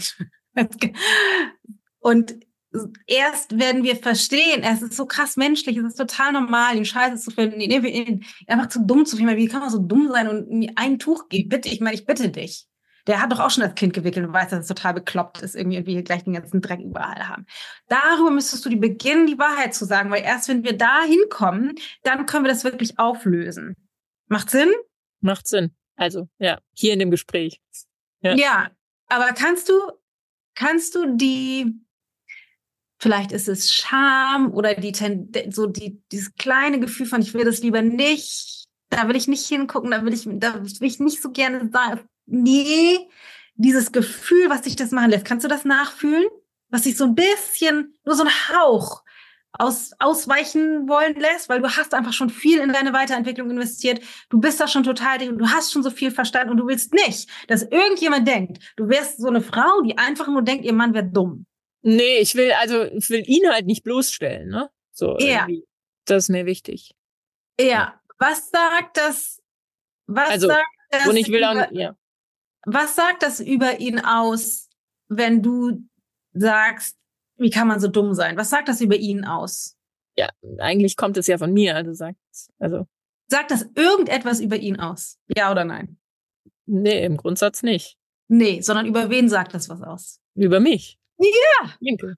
Und erst werden wir verstehen, es ist so krass menschlich, es ist total normal, den Scheiße zu finden, einfach zu dumm zu finden. Wie kann man so dumm sein und mir ein Tuch geben? Bitte, ich bitte dich. Der hat doch auch schon das Kind gewickelt und weiß, dass es total bekloppt ist, irgendwie wir gleich den ganzen Dreck überall haben. Darüber müsstest du beginnen, die Wahrheit zu sagen, weil erst wenn wir da hinkommen, dann können wir das wirklich auflösen. Macht Sinn? Macht Sinn. Also, ja, hier in dem Gespräch. Ja, aber kannst du vielleicht ist es Scham oder dieses kleine Gefühl von, ich will das lieber nicht Da will ich nicht hingucken, da will ich nicht so gerne sagen, nee, dieses Gefühl, was dich das machen lässt, kannst du das nachfühlen? Was dich so ein bisschen, nur so ein Hauch ausweichen wollen lässt, weil du hast einfach schon viel in deine Weiterentwicklung investiert. Du bist da schon total dick und du hast schon so viel verstanden und du willst nicht, dass irgendjemand denkt, du wärst so eine Frau, die einfach nur denkt, ihr Mann wäre dumm. Nee, ich will ihn halt nicht bloßstellen, ne? So, Ja. irgendwie. Das ist mir wichtig. Ja. Was sagt das und ich will auch, ja. Was sagt das über ihn aus, wenn du sagst, wie kann man so dumm sein? Was sagt das über ihn aus? Ja, eigentlich kommt es ja von mir, also. Sagt das irgendetwas über ihn aus? Ja oder nein? Nee, im Grundsatz nicht. Nee, sondern über wen sagt das was aus? Über mich. Ja. Danke.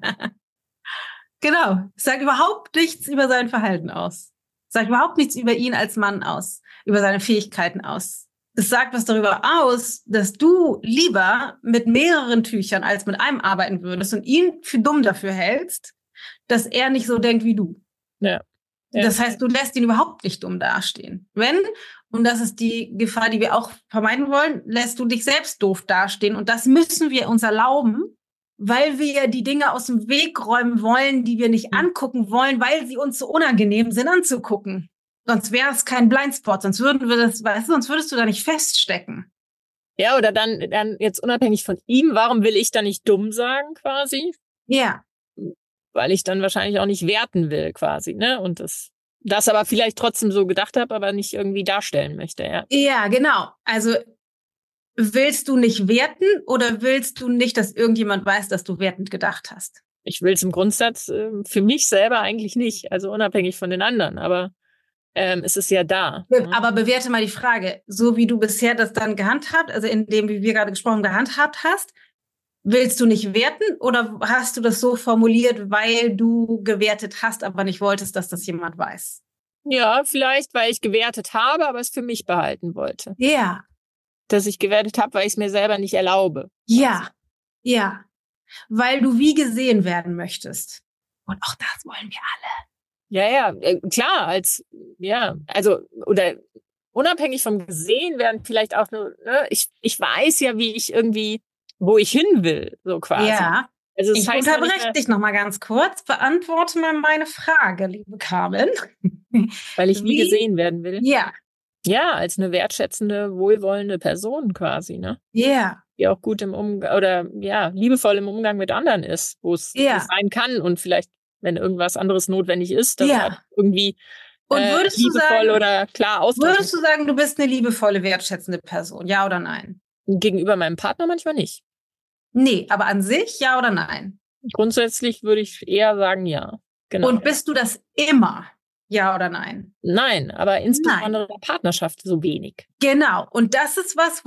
Genau. Es sagt überhaupt nichts über sein Verhalten aus. Es sagt überhaupt nichts über ihn als Mann aus, über seine Fähigkeiten aus. Es sagt was darüber aus, dass du lieber mit mehreren Tüchern als mit einem arbeiten würdest und ihn für dumm dafür hältst, dass er nicht so denkt wie du. Ja. Das heißt, du lässt ihn überhaupt nicht dumm dastehen. Und das ist die Gefahr, die wir auch vermeiden wollen, lässt du dich selbst doof dastehen. Und das müssen wir uns erlauben, weil wir die Dinge aus dem Weg räumen wollen, die wir nicht angucken wollen, weil sie uns so unangenehm sind anzugucken. Sonst wäre es kein Blindspot, sonst würdest du da nicht feststecken. Ja, oder dann jetzt unabhängig von ihm, warum will ich da nicht dumm sagen, quasi? Ja. Weil ich dann wahrscheinlich auch nicht werten will, quasi, ne? Und das aber vielleicht trotzdem so gedacht habe, aber nicht irgendwie darstellen möchte, ja. Ja, genau. Also willst du nicht werten oder willst du nicht, dass irgendjemand weiß, dass du wertend gedacht hast? Ich will es im Grundsatz für mich selber eigentlich nicht, also unabhängig von den anderen, aber es ist ja da. Aber bewerte mal die Frage, so wie du bisher das dann gehandhabt, also in dem, wie wir gerade gesprochen, gehandhabt hast, willst du nicht werten oder hast du das so formuliert, weil du gewertet hast, aber nicht wolltest, dass das jemand weiß? Ja, vielleicht, weil ich gewertet habe, aber es für mich behalten wollte. Ja. Dass ich gewertet habe, weil ich es mir selber nicht erlaube. Ja, ja. Weil du wie gesehen werden möchtest. Und auch das wollen wir alle. Ja, klar, oder unabhängig vom gesehen werden, vielleicht auch nur, ne, ich weiß ja, wo ich hin will, so quasi. Ja. Also ich unterbreche dich noch mal ganz kurz. Beantworte mal meine Frage, liebe Carmen. Weil ich wie gesehen werden will? Ja. Ja, als eine wertschätzende, wohlwollende Person quasi, ne? Ja. Die auch gut im Umgang oder liebevoll im Umgang mit anderen ist, wo es sein kann und vielleicht, wenn irgendwas anderes notwendig ist, dass halt irgendwie und würdest liebevoll du sagen, oder klar ausdrücken. Würdest du sagen, du bist eine liebevolle, wertschätzende Person? Ja oder nein? Gegenüber meinem Partner manchmal nicht. Nee, aber an sich ja oder nein? Grundsätzlich würde ich eher sagen ja. Genau. Und bist du das immer? Ja oder nein? Nein, aber insbesondere in der Partnerschaft so wenig. Genau. Und das ist was,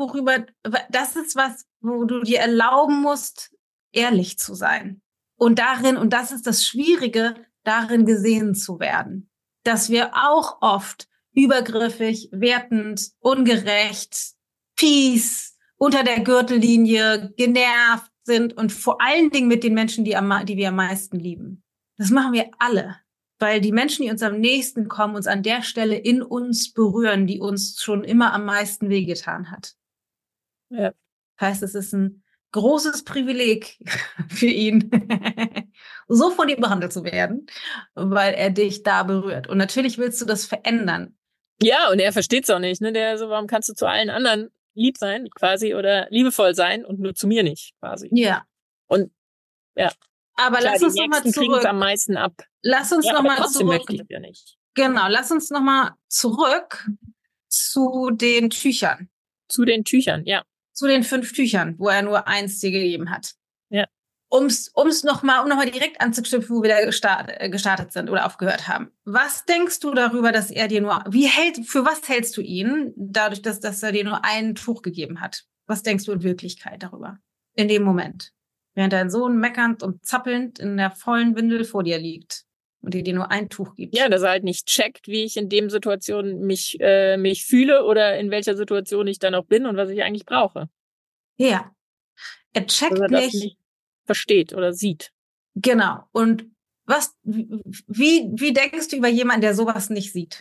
wo du dir erlauben musst, ehrlich zu sein. Und das ist das Schwierige, darin gesehen zu werden. Dass wir auch oft übergriffig, wertend, ungerecht, fies, unter der Gürtellinie, genervt sind und vor allen Dingen mit den Menschen, die wir am meisten lieben. Das machen wir alle. Weil die Menschen, die uns am nächsten kommen, uns an der Stelle in uns berühren, die uns schon immer am meisten wehgetan hat. Ja. Das heißt, es ist ein großes Privileg für ihn, so von ihm behandelt zu werden, weil er dich da berührt. Und natürlich willst du das verändern. Ja, und er versteht es auch nicht, ne? Der so, warum kannst du zu allen anderen lieb sein, quasi, oder liebevoll sein und nur zu mir nicht, quasi. Ja. Und ja. Aber klar, lass uns noch mal zurück. Am meisten ab. Lass uns noch mal zurück. Möchte ich ja nicht. Genau, lass uns noch mal zurück zu den Tüchern. Zu den Tüchern, ja. Zu den 5 Tüchern, wo er nur 1 dir gegeben hat. Ja. Um noch mal direkt anzuknüpfen, wo wir da gestartet sind oder aufgehört haben. Was denkst du darüber, dass er dir für was hältst du ihn, dadurch, dass er dir nur ein Tuch gegeben hat? Was denkst du in Wirklichkeit darüber? In dem Moment. Während dein Sohn meckernd und zappelnd in der vollen Windel vor dir liegt und dir nur ein Tuch gibt. Ja, dass er halt nicht checkt, wie ich in dem Situation mich fühle oder in welcher Situation ich dann auch bin und was ich eigentlich brauche. Ja. Er checkt nicht versteht oder sieht. Genau. Und wie denkst du über jemanden, der sowas nicht sieht?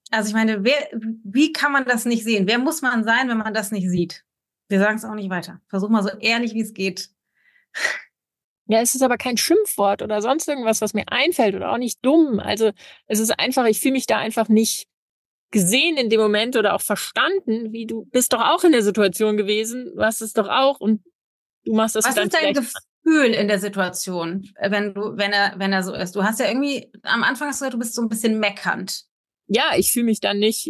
Also ich meine, wie kann man das nicht sehen? Wer muss man sein, wenn man das nicht sieht? Wir sagen es auch nicht weiter. Versuch mal so ehrlich, wie es geht. Ja, es ist aber kein Schimpfwort oder sonst irgendwas, was mir einfällt oder auch nicht dumm. Also es ist einfach, ich fühle mich da einfach nicht gesehen in dem Moment oder auch verstanden, wie du bist doch auch in der Situation gewesen, du hast es doch auch und du machst das Was dann ist dein vielleicht. Gefühl in der Situation, wenn er so ist? Du hast ja irgendwie, am Anfang hast du gesagt, du bist so ein bisschen meckernd. Ja, ich fühle mich dann nicht,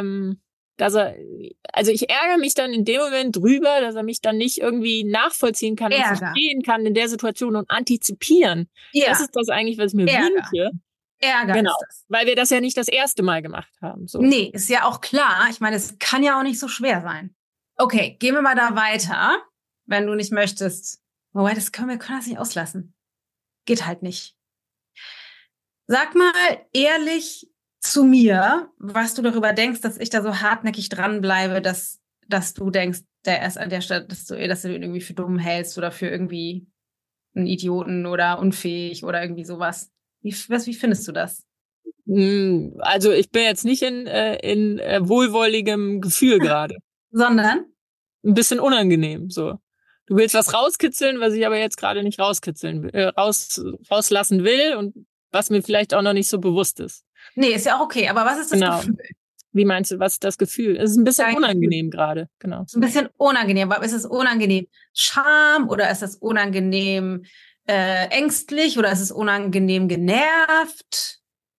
also ich ärgere mich dann in dem Moment drüber, dass er mich dann nicht irgendwie nachvollziehen kann und Ärger. verstehen kann in der Situation und antizipieren. Das Ja, ist das eigentlich, was ich mir Ärger. wünsche. Ärger Genau. ist das. Weil wir das ja nicht das erste Mal gemacht haben, so. Nee, ist ja auch klar. Ich meine, es kann ja auch nicht so schwer sein. Okay, gehen wir mal da weiter, wenn du nicht möchtest. Wobei, wir können das nicht auslassen. Geht halt nicht. Sag mal ehrlich zu mir, was du darüber denkst, dass ich da so hartnäckig dranbleibe, dass du denkst, der ist an der Stelle, dass du ihn irgendwie für dumm hältst oder für irgendwie einen Idioten oder unfähig oder irgendwie sowas. Wie findest du das? Also ich bin jetzt nicht in wohlwolligem Gefühl gerade. Sondern? Ein bisschen unangenehm, so. Du willst was rauskitzeln, was ich aber jetzt gerade nicht rauslassen will und was mir vielleicht auch noch nicht so bewusst ist. Nee, ist ja auch okay. Aber was ist das Genau. Gefühl? Wie meinst du, was ist das Gefühl? Es ist ein bisschen Dein unangenehm gerade, genau. Ist ein bisschen unangenehm. Aber ist es unangenehm Scham oder ist es unangenehm ängstlich oder ist es unangenehm genervt?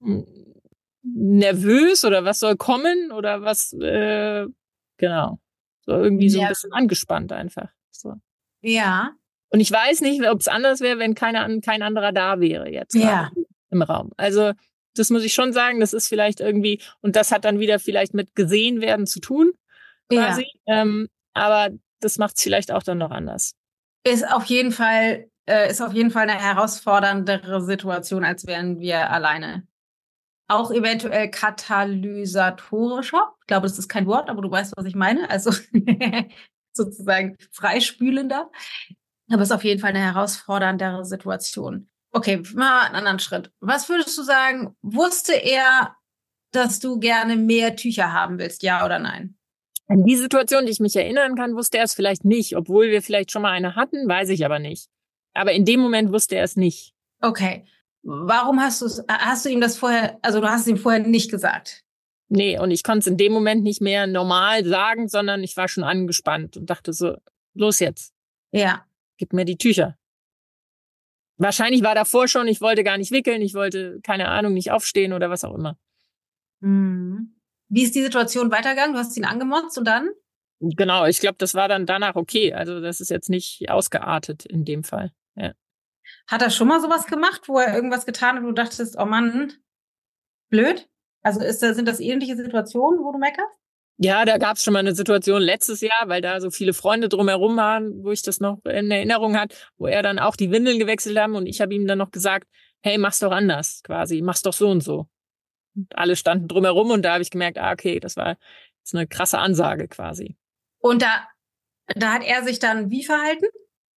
Nervös oder was soll kommen oder was, genau. So irgendwie so ein bisschen angespannt einfach. So. Ja. Und ich weiß nicht, ob es anders wäre, wenn kein anderer da wäre jetzt gerade im Raum. Also das muss ich schon sagen, das ist vielleicht irgendwie, und das hat dann wieder vielleicht mit gesehen werden zu tun, quasi. Ja. Aber das macht es vielleicht auch dann noch anders. Ist auf jeden Fall eine herausforderndere Situation, als wären wir alleine. Auch eventuell katalysatorischer. Ich glaube, das ist kein Wort, aber du weißt, was ich meine. Also sozusagen freispülender. Aber es ist auf jeden Fall eine herausforderndere Situation. Okay, mal einen anderen Schritt. Was würdest du sagen, wusste er, dass du gerne mehr Tücher haben willst, ja oder nein? An die Situation, die ich mich erinnern kann, wusste er es vielleicht nicht. Obwohl wir vielleicht schon mal eine hatten, weiß ich aber nicht. Aber in dem Moment wusste er es nicht. Okay. Warum hast du ihm das vorher, also du hast es ihm vorher nicht gesagt? Nee, und ich konnte es in dem Moment nicht mehr normal sagen, sondern ich war schon angespannt und dachte so, los jetzt. Ja. Gib mir die Tücher. Wahrscheinlich war davor schon, ich wollte gar nicht wickeln, ich wollte, keine Ahnung, nicht aufstehen oder was auch immer. Mhm. Wie ist die Situation weitergegangen? Du hast ihn angemotzt und dann? Genau, ich glaube, das war dann danach okay. Also das ist jetzt nicht ausgeartet in dem Fall. Ja. Hat er schon mal sowas gemacht, wo er irgendwas getan hat, wo du dachtest, oh Mann, blöd? Also sind das ähnliche Situationen, wo du meckerst? Ja, da gab es schon mal eine Situation letztes Jahr, weil da so viele Freunde drumherum waren, wo ich das noch in Erinnerung hatte, wo er dann auch die Windeln gewechselt haben und ich habe ihm dann noch gesagt, hey, mach's doch anders quasi, mach's doch so und so. Und alle standen drumherum und da habe ich gemerkt, okay, das war jetzt eine krasse Ansage quasi. Und da hat er sich dann wie verhalten?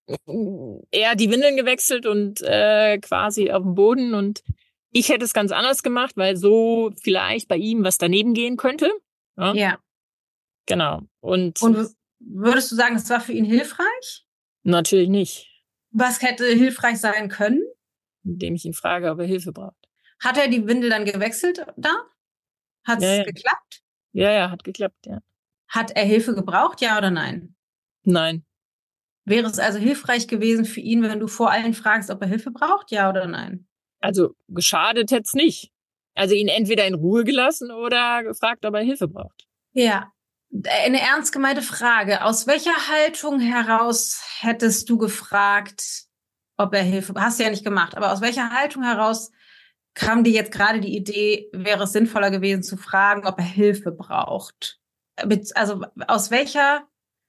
Er hat die Windeln gewechselt und quasi auf dem Boden und ich hätte es ganz anders gemacht, weil so vielleicht bei ihm was daneben gehen könnte. Ja. Genau. Und würdest du sagen, es war für ihn hilfreich? Natürlich nicht. Was hätte hilfreich sein können? Indem ich ihn frage, ob er Hilfe braucht. Hat er die Windel dann gewechselt da? Hat es geklappt? Ja, hat geklappt, ja. Hat er Hilfe gebraucht, ja oder nein? Nein. Wäre es also hilfreich gewesen für ihn, wenn du vor allen fragst, ob er Hilfe braucht, ja oder nein? Also geschadet hätte es nicht. Also ihn entweder in Ruhe gelassen oder gefragt, ob er Hilfe braucht. Ja. Eine ernst gemeinte Frage. Aus welcher Haltung heraus hättest du gefragt, ob er Hilfe braucht? Hast du ja nicht gemacht, aber aus welcher Haltung heraus kam dir jetzt gerade die Idee, wäre es sinnvoller gewesen zu fragen, ob er Hilfe braucht? Also aus welcher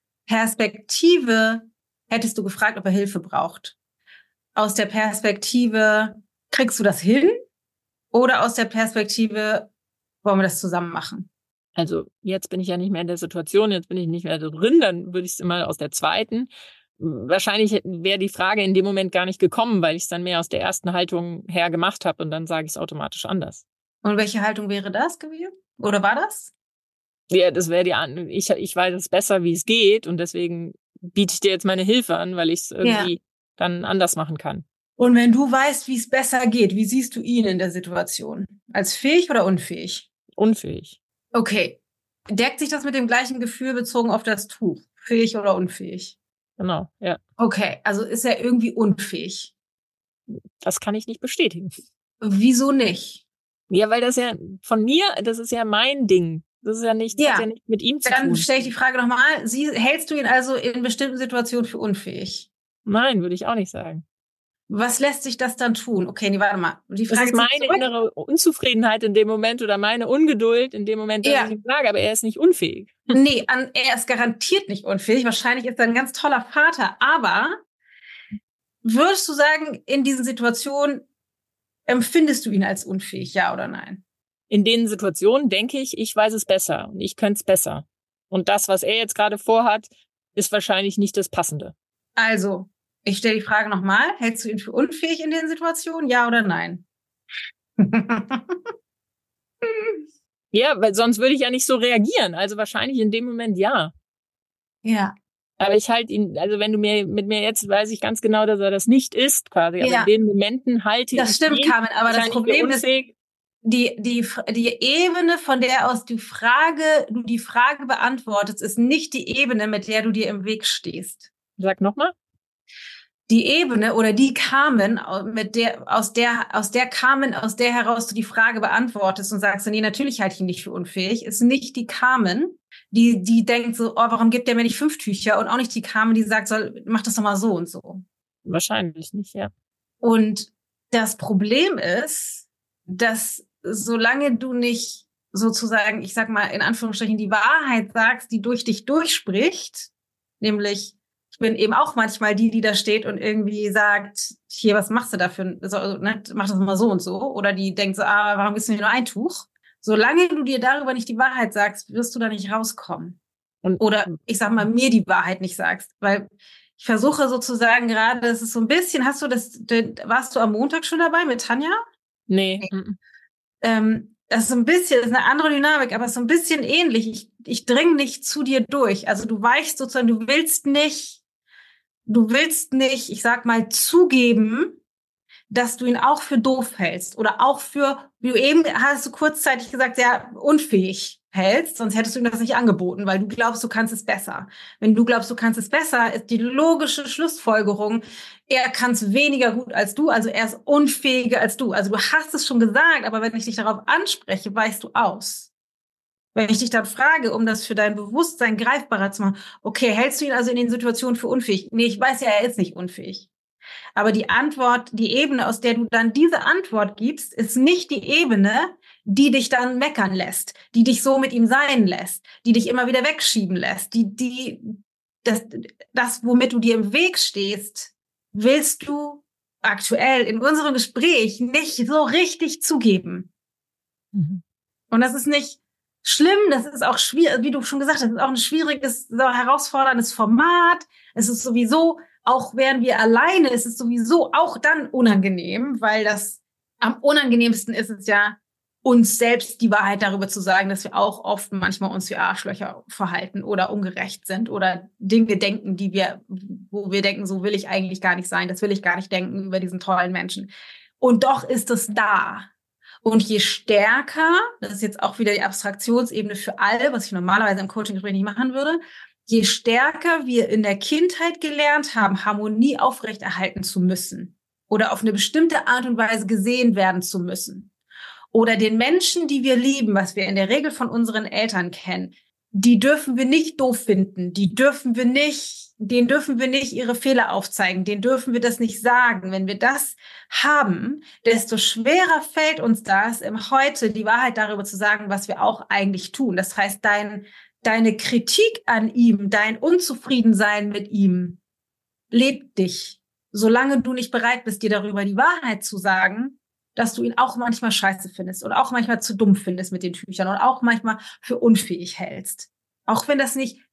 Perspektive hättest du gefragt, ob er Hilfe braucht? Aus der Perspektive, kriegst du das hin? Oder aus der Perspektive, wollen wir das zusammen machen? Also jetzt bin ich ja nicht mehr in der Situation, jetzt bin ich nicht mehr drin, dann würde ich es immer aus der zweiten. Wahrscheinlich wäre die Frage in dem Moment gar nicht gekommen, weil ich es dann mehr aus der ersten Haltung her gemacht habe und dann sage ich es automatisch anders. Und welche Haltung wäre das gewesen? Oder war das? Ja, das wäre ich weiß es besser, wie es geht und deswegen biete ich dir jetzt meine Hilfe an, weil ich es irgendwie dann anders machen kann. Und wenn du weißt, wie es besser geht, wie siehst du ihn in der Situation? Als fähig oder unfähig? Unfähig. Okay. Deckt sich das mit dem gleichen Gefühl bezogen auf das Tuch? Fähig oder unfähig? Genau, ja. Okay, also ist er irgendwie unfähig. Das kann ich nicht bestätigen. Wieso nicht? Ja, weil das ja von mir, das ist ja mein Ding. Das ist ja nicht, hat ja nichts mit ihm zu tun. Dann stelle ich die Frage nochmal. Hältst du ihn also in bestimmten Situationen für unfähig? Nein, würde ich auch nicht sagen. Was lässt sich das dann tun? Okay, nee, warte mal. Die Das Frage ist meine innere Unzufriedenheit in dem Moment oder meine Ungeduld in dem Moment, dass ich ihn frage, aber er ist nicht unfähig. Nee, er ist garantiert nicht unfähig. Wahrscheinlich ist er ein ganz toller Vater. Aber würdest du sagen, in diesen Situationen empfindest du ihn als unfähig, ja oder nein? In den Situationen denke ich weiß es besser und ich könnte es besser. Und das, was er jetzt gerade vorhat, ist wahrscheinlich nicht das Passende. Also, ich stelle die Frage nochmal. Hältst du ihn für unfähig in den Situationen, ja oder nein? Ja, weil sonst würde ich ja nicht so reagieren. Also wahrscheinlich in dem Moment ja. Ja. Aber ich halte ihn, also wenn du mit mir jetzt, weiß ich ganz genau, dass er das nicht ist, quasi. Aber in den Momenten halte ich ihn. Das stimmt, Carmen, aber das Problem ist, die Ebene, von der aus du die Frage beantwortest, ist nicht die Ebene, mit der du dir im Weg stehst. Sag nochmal. Die Ebene oder die Carmen, aus der Carmen, aus der heraus du die Frage beantwortest und sagst, nee, natürlich halte ich ihn nicht für unfähig, ist nicht die Carmen, die denkt so, oh, warum gibt der mir nicht 5 Tücher? Und auch nicht die Carmen, die sagt, mach das doch mal so und so. Wahrscheinlich nicht, ja. Und das Problem ist, dass solange du nicht sozusagen, ich sag mal in Anführungsstrichen, die Wahrheit sagst, die durch dich durchspricht, nämlich ich bin eben auch manchmal die da steht und irgendwie sagt, hier, was machst du dafür? Mach das mal so und so. Oder die denkt so, warum gibst du mir nur ein Tuch? Solange du dir darüber nicht die Wahrheit sagst, wirst du da nicht rauskommen. Oder ich sag mal, mir die Wahrheit nicht sagst. Weil ich versuche sozusagen gerade, das ist so ein bisschen, warst du am Montag schon dabei mit Tanja? Nee. Das ist so ein bisschen, das ist eine andere Dynamik, aber es ist so ein bisschen ähnlich. Ich dringe nicht zu dir durch. Also du weichst sozusagen, du willst nicht, ich sag mal, zugeben, dass du ihn auch für doof hältst oder auch für, wie du eben hast du kurzzeitig gesagt, sehr unfähig hältst, sonst hättest du ihm das nicht angeboten, weil du glaubst, du kannst es besser. Wenn du glaubst, du kannst es besser, ist die logische Schlussfolgerung, er kann es weniger gut als du, also er ist unfähiger als du. Also du hast es schon gesagt, aber wenn ich dich darauf anspreche, weichst du aus. Wenn ich dich dann frage, um das für dein Bewusstsein greifbarer zu machen, okay, hältst du ihn also in den Situationen für unfähig? Nee, ich weiß ja, er ist nicht unfähig. Aber die Antwort, die Ebene, aus der du dann diese Antwort gibst, ist nicht die Ebene, die dich dann meckern lässt, die dich so mit ihm sein lässt, die dich immer wieder wegschieben lässt, das, womit du dir im Weg stehst, willst du aktuell in unserem Gespräch nicht so richtig zugeben. Mhm. Und das ist nicht schlimm, das ist auch schwierig, wie du schon gesagt hast, das ist auch ein schwieriges, herausforderndes Format. Es ist sowieso, auch wären wir alleine, ist es sowieso auch dann unangenehm, weil das am unangenehmsten ist es ja, uns selbst die Wahrheit darüber zu sagen, dass wir auch oft manchmal uns wie Arschlöcher verhalten oder ungerecht sind oder Dinge denken, wo wir denken, so will ich eigentlich gar nicht sein, das will ich gar nicht denken über diesen tollen Menschen. Und doch ist es da. Und je stärker, das ist jetzt auch wieder die Abstraktionsebene für alle, was ich normalerweise im Coaching-Gespräch nicht machen würde, je stärker wir in der Kindheit gelernt haben, Harmonie aufrechterhalten zu müssen oder auf eine bestimmte Art und Weise gesehen werden zu müssen oder den Menschen, die wir lieben, was wir in der Regel von unseren Eltern kennen, die dürfen wir nicht doof finden, denen dürfen wir nicht ihre Fehler aufzeigen, denen dürfen wir das nicht sagen. Wenn wir das haben, desto schwerer fällt uns das, im Heute die Wahrheit darüber zu sagen, was wir auch eigentlich tun. Das heißt, deine Kritik an ihm, dein Unzufriedensein mit ihm lebt dich. Solange du nicht bereit bist, dir darüber die Wahrheit zu sagen, dass du ihn auch manchmal scheiße findest oder auch manchmal zu dumm findest mit den Tüchern und auch manchmal für unfähig hältst. Auch wenn das nicht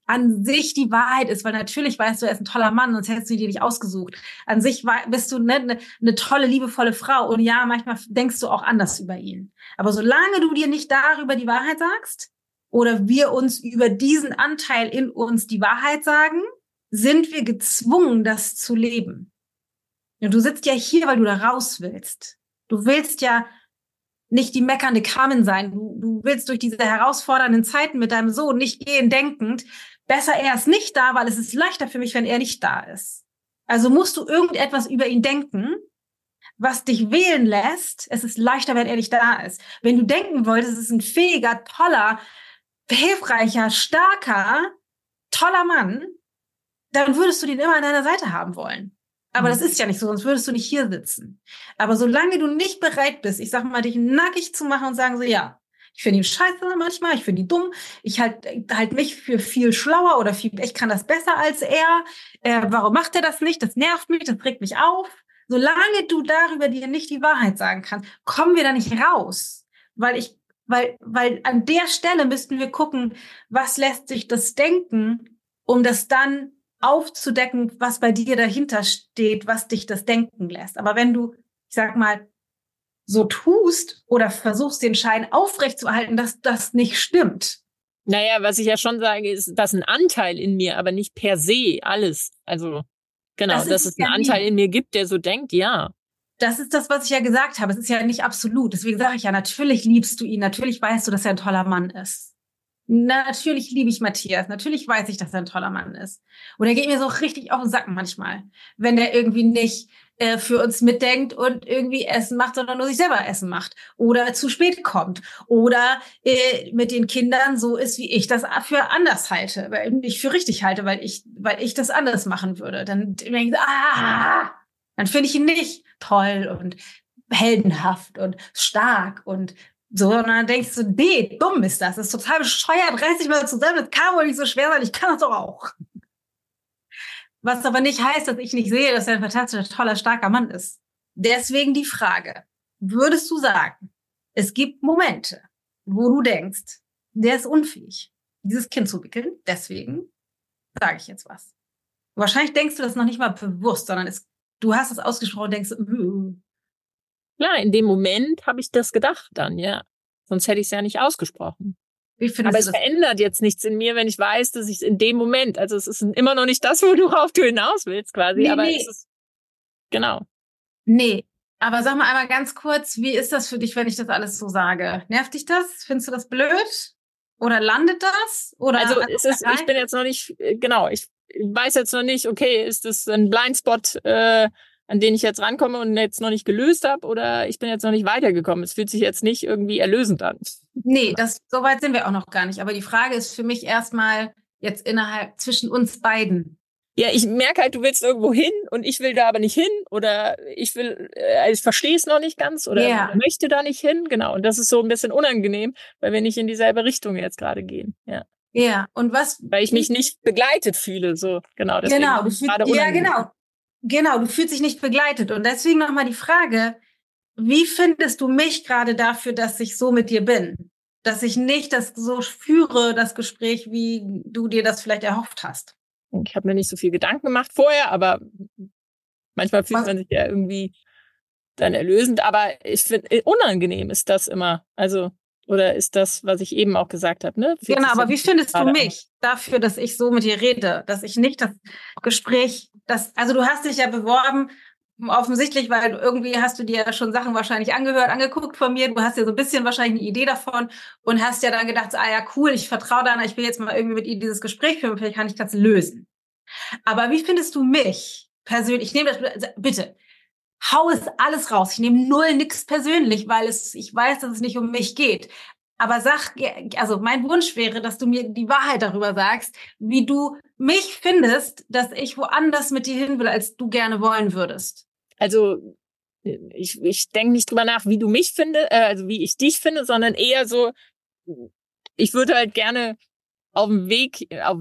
an sich die Wahrheit ist, weil natürlich weißt du, er ist ein toller Mann, sonst hättest du ihn dir nicht ausgesucht. An sich bist du eine tolle, liebevolle Frau und ja, manchmal denkst du auch anders über ihn. Aber solange du dir nicht darüber die Wahrheit sagst oder wir uns über diesen Anteil in uns die Wahrheit sagen, sind wir gezwungen, das zu leben. Und du sitzt ja hier, weil du da raus willst. Du willst ja nicht die meckernde Carmen sein. Du willst durch diese herausfordernden Zeiten mit deinem Sohn nicht gehen denkend, besser er ist nicht da, weil es ist leichter für mich, wenn er nicht da ist. Also musst du irgendetwas über ihn denken, was dich wählen lässt. Es ist leichter, wenn er nicht da ist. Wenn du denken wolltest, es ist ein fähiger, toller, hilfreicher, starker, toller Mann, dann würdest du den immer an deiner Seite haben wollen. Aber das ist ja nicht so, sonst würdest du nicht hier sitzen. Aber solange du nicht bereit bist, ich sag mal, dich nackig zu machen und sagen so, ja, ich finde ihn scheiße manchmal, ich finde ihn dumm, ich halt mich für viel schlauer oder ich kann das besser als er. Warum macht er das nicht? Das nervt mich, das regt mich auf. Solange du darüber dir nicht die Wahrheit sagen kannst, kommen wir da nicht raus. Weil an der Stelle müssten wir gucken, was lässt sich das denken, um das dann aufzudecken, was bei dir dahinter steht, was dich das denken lässt. Aber wenn du, ich sag mal, so tust oder versuchst, den Schein aufrechtzuerhalten, dass das nicht stimmt. Naja, was ich ja schon sage, ist, dass ein Anteil in mir, aber nicht per se alles. Also, genau, dass es einen Anteil in mir gibt, der so denkt, ja. Das ist das, was ich ja gesagt habe. Es ist ja nicht absolut. Deswegen sage ich ja, natürlich liebst du ihn. Natürlich weißt du, dass er ein toller Mann ist. Natürlich liebe ich Matthias. Natürlich weiß ich, dass er ein toller Mann ist. Und er geht mir so richtig auf den Sack manchmal, wenn der irgendwie nicht für uns mitdenkt und irgendwie Essen macht, sondern nur sich selber Essen macht. Oder zu spät kommt. Oder mit den Kindern so ist, wie ich das für anders halte. Weil ich für richtig halte, weil ich das anders machen würde. Dann denke ich, dann finde ich ihn nicht toll und heldenhaft und stark und so, und dann denkst du, nee, dumm ist das. Das ist total bescheuert. Reiß dich mal zusammen. Das kann wohl nicht so schwer sein. Ich kann das doch auch. Was aber nicht heißt, dass ich nicht sehe, dass er ein fantastischer, toller, starker Mann ist. Deswegen die Frage, würdest du sagen, es gibt Momente, wo du denkst, der ist unfähig, dieses Kind zu wickeln. Deswegen sage ich jetzt was. Wahrscheinlich denkst du das noch nicht mal bewusst, sondern du hast es ausgesprochen und denkst, Klar, in dem Moment habe ich das gedacht dann, ja. Sonst hätte ich es ja nicht ausgesprochen. Aber es verändert jetzt nichts in mir, wenn ich weiß, dass ich es in dem Moment, also es ist immer noch nicht das, worauf du hinaus willst quasi, nee, aber es ist, genau. Nee, aber sag mal einmal ganz kurz, wie ist das für dich, wenn ich das alles so sage? Nervt dich das? Findest du das blöd? Oder landet das? Oder also ich bin jetzt noch nicht, genau, ich weiß jetzt noch nicht, okay, ist das ein Blindspot, an den ich jetzt rankomme und jetzt noch nicht gelöst habe, oder ich bin jetzt noch nicht weitergekommen. Es fühlt sich jetzt nicht irgendwie erlösend an. Nee, so weit sind wir auch noch gar nicht. Aber die Frage ist für mich erstmal jetzt zwischen uns beiden. Ja, ich merke halt, du willst irgendwo hin und ich will da aber nicht hin, oder ich verstehe es noch nicht ganz oder möchte da nicht hin. Genau, und das ist so ein bisschen unangenehm, weil wir nicht in dieselbe Richtung jetzt gerade gehen. Ja. Ja, und weil ich mich nicht begleitet fühle, so genau. Genau, Genau, du fühlst dich nicht begleitet. Und deswegen nochmal die Frage, wie findest du mich gerade dafür, dass ich so mit dir bin? Dass ich nicht das so führe, das Gespräch, wie du dir das vielleicht erhofft hast? Ich habe mir nicht so viel Gedanken gemacht vorher, aber manchmal fühlt man sich ja irgendwie dann erlösend. Aber ich finde, unangenehm ist das immer. Also, oder ist das, was ich eben auch gesagt habe, ne? Genau, aber wie findest du mich dafür, dass ich so mit dir rede? Dass ich nicht das Gespräch, also du hast dich ja beworben, offensichtlich, weil irgendwie hast du dir ja schon Sachen wahrscheinlich angeguckt von mir. Du hast ja so ein bisschen wahrscheinlich eine Idee davon und hast ja dann gedacht, ja cool, ich vertraue Dana, ich will jetzt mal irgendwie mit ihr dieses Gespräch führen, vielleicht kann ich das lösen. Aber wie findest du mich persönlich? Ich nehme das, bitte, hau es alles raus. Ich nehme nix persönlich, weil ich weiß, dass es nicht um mich geht. Aber also mein Wunsch wäre, dass du mir die Wahrheit darüber sagst, wie du mich findest, dass ich woanders mit dir hin will, als du gerne wollen würdest. Also ich denke nicht drüber nach, wie du mich findest, also wie ich dich finde, sondern eher so, ich würde halt gerne auf dem Weg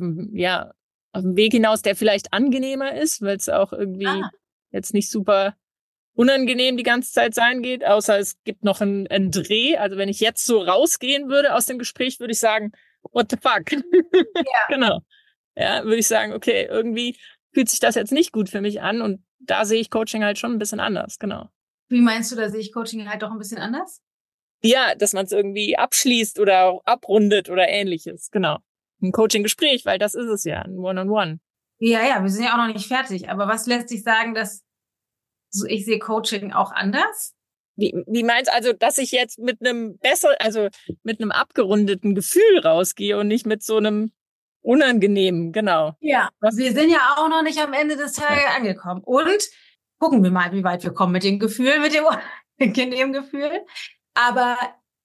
hinaus, der vielleicht angenehmer ist, weil es auch irgendwie jetzt nicht super unangenehm die ganze Zeit sein geht, außer es gibt noch einen Dreh. Also wenn ich jetzt so rausgehen würde aus dem Gespräch, würde ich sagen, what the fuck? Ja. Genau. ja, würde ich sagen, okay, irgendwie fühlt sich das jetzt nicht gut für mich an und da sehe ich Coaching halt schon ein bisschen anders, genau. Wie meinst du, da sehe ich Coaching halt doch ein bisschen anders? Ja, dass man es irgendwie abschließt oder abrundet oder ähnliches, genau. Ein Coaching-Gespräch, weil das ist es ja, ein One-on-One. Ja, wir sind ja auch noch nicht fertig. Aber was lässt sich sagen, dass ich sehe Coaching auch anders? Wie meinst du, also, dass ich jetzt mit einem also mit einem abgerundeten Gefühl rausgehe und nicht mit so einem unangenehmen, genau. Ja, wir sind ja auch noch nicht am Ende des Tages angekommen. Und gucken wir mal, wie weit wir kommen mit dem Gefühl, mit dem unangenehmen Gefühl. Aber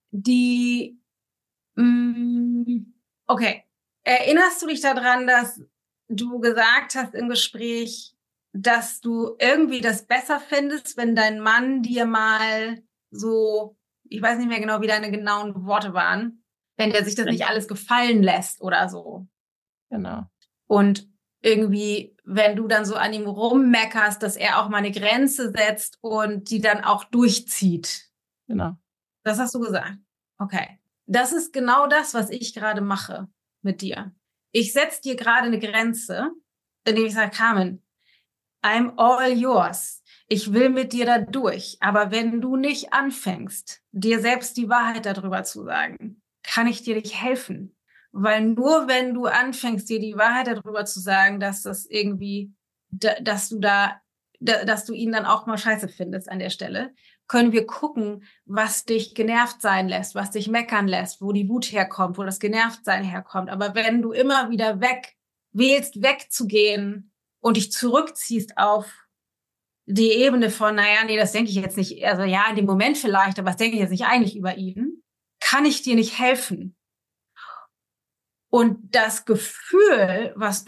okay. Erinnerst du dich daran, dass du gesagt hast im Gespräch, dass du irgendwie das besser findest, wenn dein Mann dir mal so, ich weiß nicht mehr genau, wie deine genauen Worte waren, wenn der sich das nicht alles gefallen lässt oder so. Genau. Und irgendwie, wenn du dann so an ihm rummeckerst, dass er auch mal eine Grenze setzt und die dann auch durchzieht. Genau. Das hast du gesagt. Okay. Das ist genau das, was ich gerade mache mit dir. Ich setze dir gerade eine Grenze, indem ich sage, Carmen, I'm all yours. Ich will mit dir da durch. Aber wenn du nicht anfängst, dir selbst die Wahrheit darüber zu sagen, kann ich dir nicht helfen. Weil nur wenn du anfängst, dir die Wahrheit darüber zu sagen, dass das irgendwie, dass du ihn dann auch mal scheiße findest an der Stelle, können wir gucken, was dich genervt sein lässt, was dich meckern lässt, wo die Wut herkommt, wo das Genervtsein herkommt. Aber wenn du immer wieder wählst, wegzugehen und dich zurückziehst auf die Ebene von, naja, nee, das denke ich jetzt nicht, also ja, in dem Moment vielleicht, aber das denke ich jetzt nicht eigentlich über ihn, kann ich dir nicht helfen. Und das Gefühl, was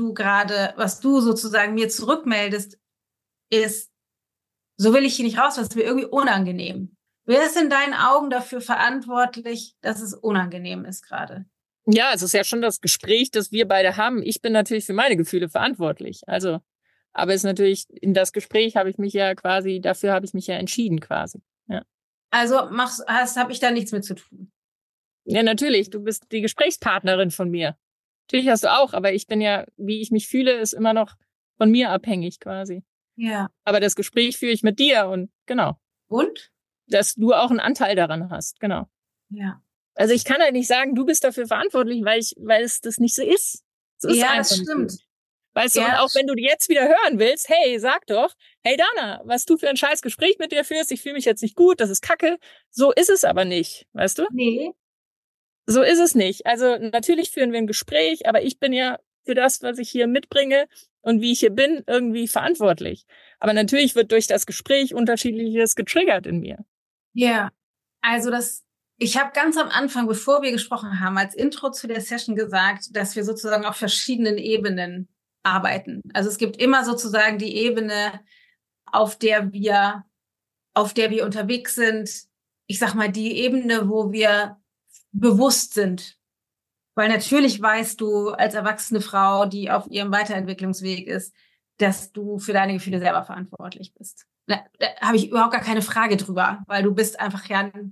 du sozusagen mir zurückmeldest, ist, so will ich hier nicht raus, das ist mir irgendwie unangenehm. Wer ist in deinen Augen dafür verantwortlich, dass es unangenehm ist gerade? Ja, es ist ja schon das Gespräch, das wir beide haben. Ich bin natürlich für meine Gefühle verantwortlich. Also, aber es ist natürlich, in das Gespräch habe ich mich ja entschieden quasi. Ja. Also habe ich da nichts mit zu tun? Ja, natürlich. Du bist die Gesprächspartnerin von mir. Natürlich hast du auch, aber ich bin ja, wie ich mich fühle, ist immer noch von mir abhängig quasi. Ja. Aber das Gespräch führe ich mit dir und genau. Und? Dass du auch einen Anteil daran hast, genau. Ja. Also ich kann halt nicht sagen, du bist dafür verantwortlich, weil es das nicht so ist. So ist ja, das stimmt. Nicht. Weißt du, und auch wenn du jetzt wieder hören willst, hey, sag doch, hey Dana, was du für ein scheiß Gespräch mit dir führst, ich fühle mich jetzt nicht gut, das ist Kacke. So ist es aber nicht, weißt du? Nee. So ist es nicht. Also natürlich führen wir ein Gespräch, aber ich bin ja für das, was ich hier mitbringe und wie ich hier bin, irgendwie verantwortlich. Aber natürlich wird durch das Gespräch Unterschiedliches getriggert in mir. Ja, also ich habe ganz am Anfang, bevor wir gesprochen haben, als Intro zu der Session gesagt, dass wir sozusagen auf verschiedenen Ebenen arbeiten. Also es gibt immer sozusagen die Ebene, auf der wir unterwegs sind. Ich sag mal, die Ebene, wo wir bewusst sind. Weil natürlich weißt du als erwachsene Frau, die auf ihrem Weiterentwicklungsweg ist, dass du für deine Gefühle selber verantwortlich bist. Da habe ich überhaupt gar keine Frage drüber, weil du bist einfach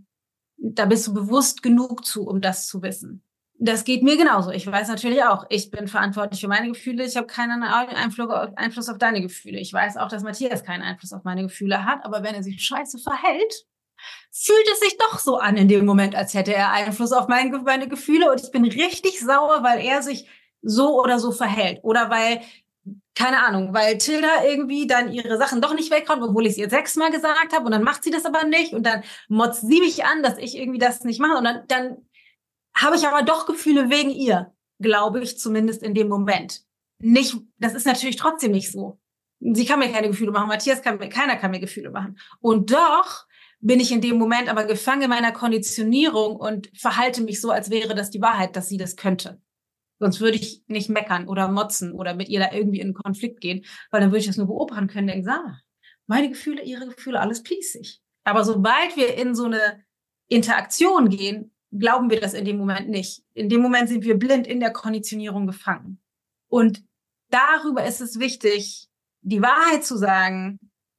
da bist du bewusst genug zu, um das zu wissen. Das geht mir genauso. Ich weiß natürlich auch, ich bin verantwortlich für meine Gefühle. Ich habe keinen Einfluss auf deine Gefühle. Ich weiß auch, dass Matthias keinen Einfluss auf meine Gefühle hat. Aber wenn er sich scheiße verhält, fühlt es sich doch so an in dem Moment, als hätte er Einfluss auf meine Gefühle. Und ich bin richtig sauer, weil er sich so oder so verhält. Oder keine Ahnung, weil Tilda irgendwie dann ihre Sachen doch nicht wegkommt, obwohl ich es ihr 6-mal gesagt habe. Und dann macht sie das aber nicht. Und dann motzt sie mich an, dass ich irgendwie das nicht mache. Und dann habe ich aber doch Gefühle wegen ihr, glaube ich, zumindest in dem Moment. Nicht, das ist natürlich trotzdem nicht so. Sie kann mir keine Gefühle machen, keiner kann mir Gefühle machen. Und doch bin ich in dem Moment aber gefangen in meiner Konditionierung und verhalte mich so, als wäre das die Wahrheit, dass sie das könnte. Sonst würde ich nicht meckern oder motzen oder mit ihr da irgendwie in einen Konflikt gehen, weil dann würde ich das nur beobachten können und denken, meine Gefühle, ihre Gefühle, alles pießig. Aber sobald wir in so eine Interaktion gehen, glauben wir das in dem Moment nicht. In dem Moment sind wir blind in der Konditionierung gefangen. Und darüber ist es wichtig, die Wahrheit zu sagen.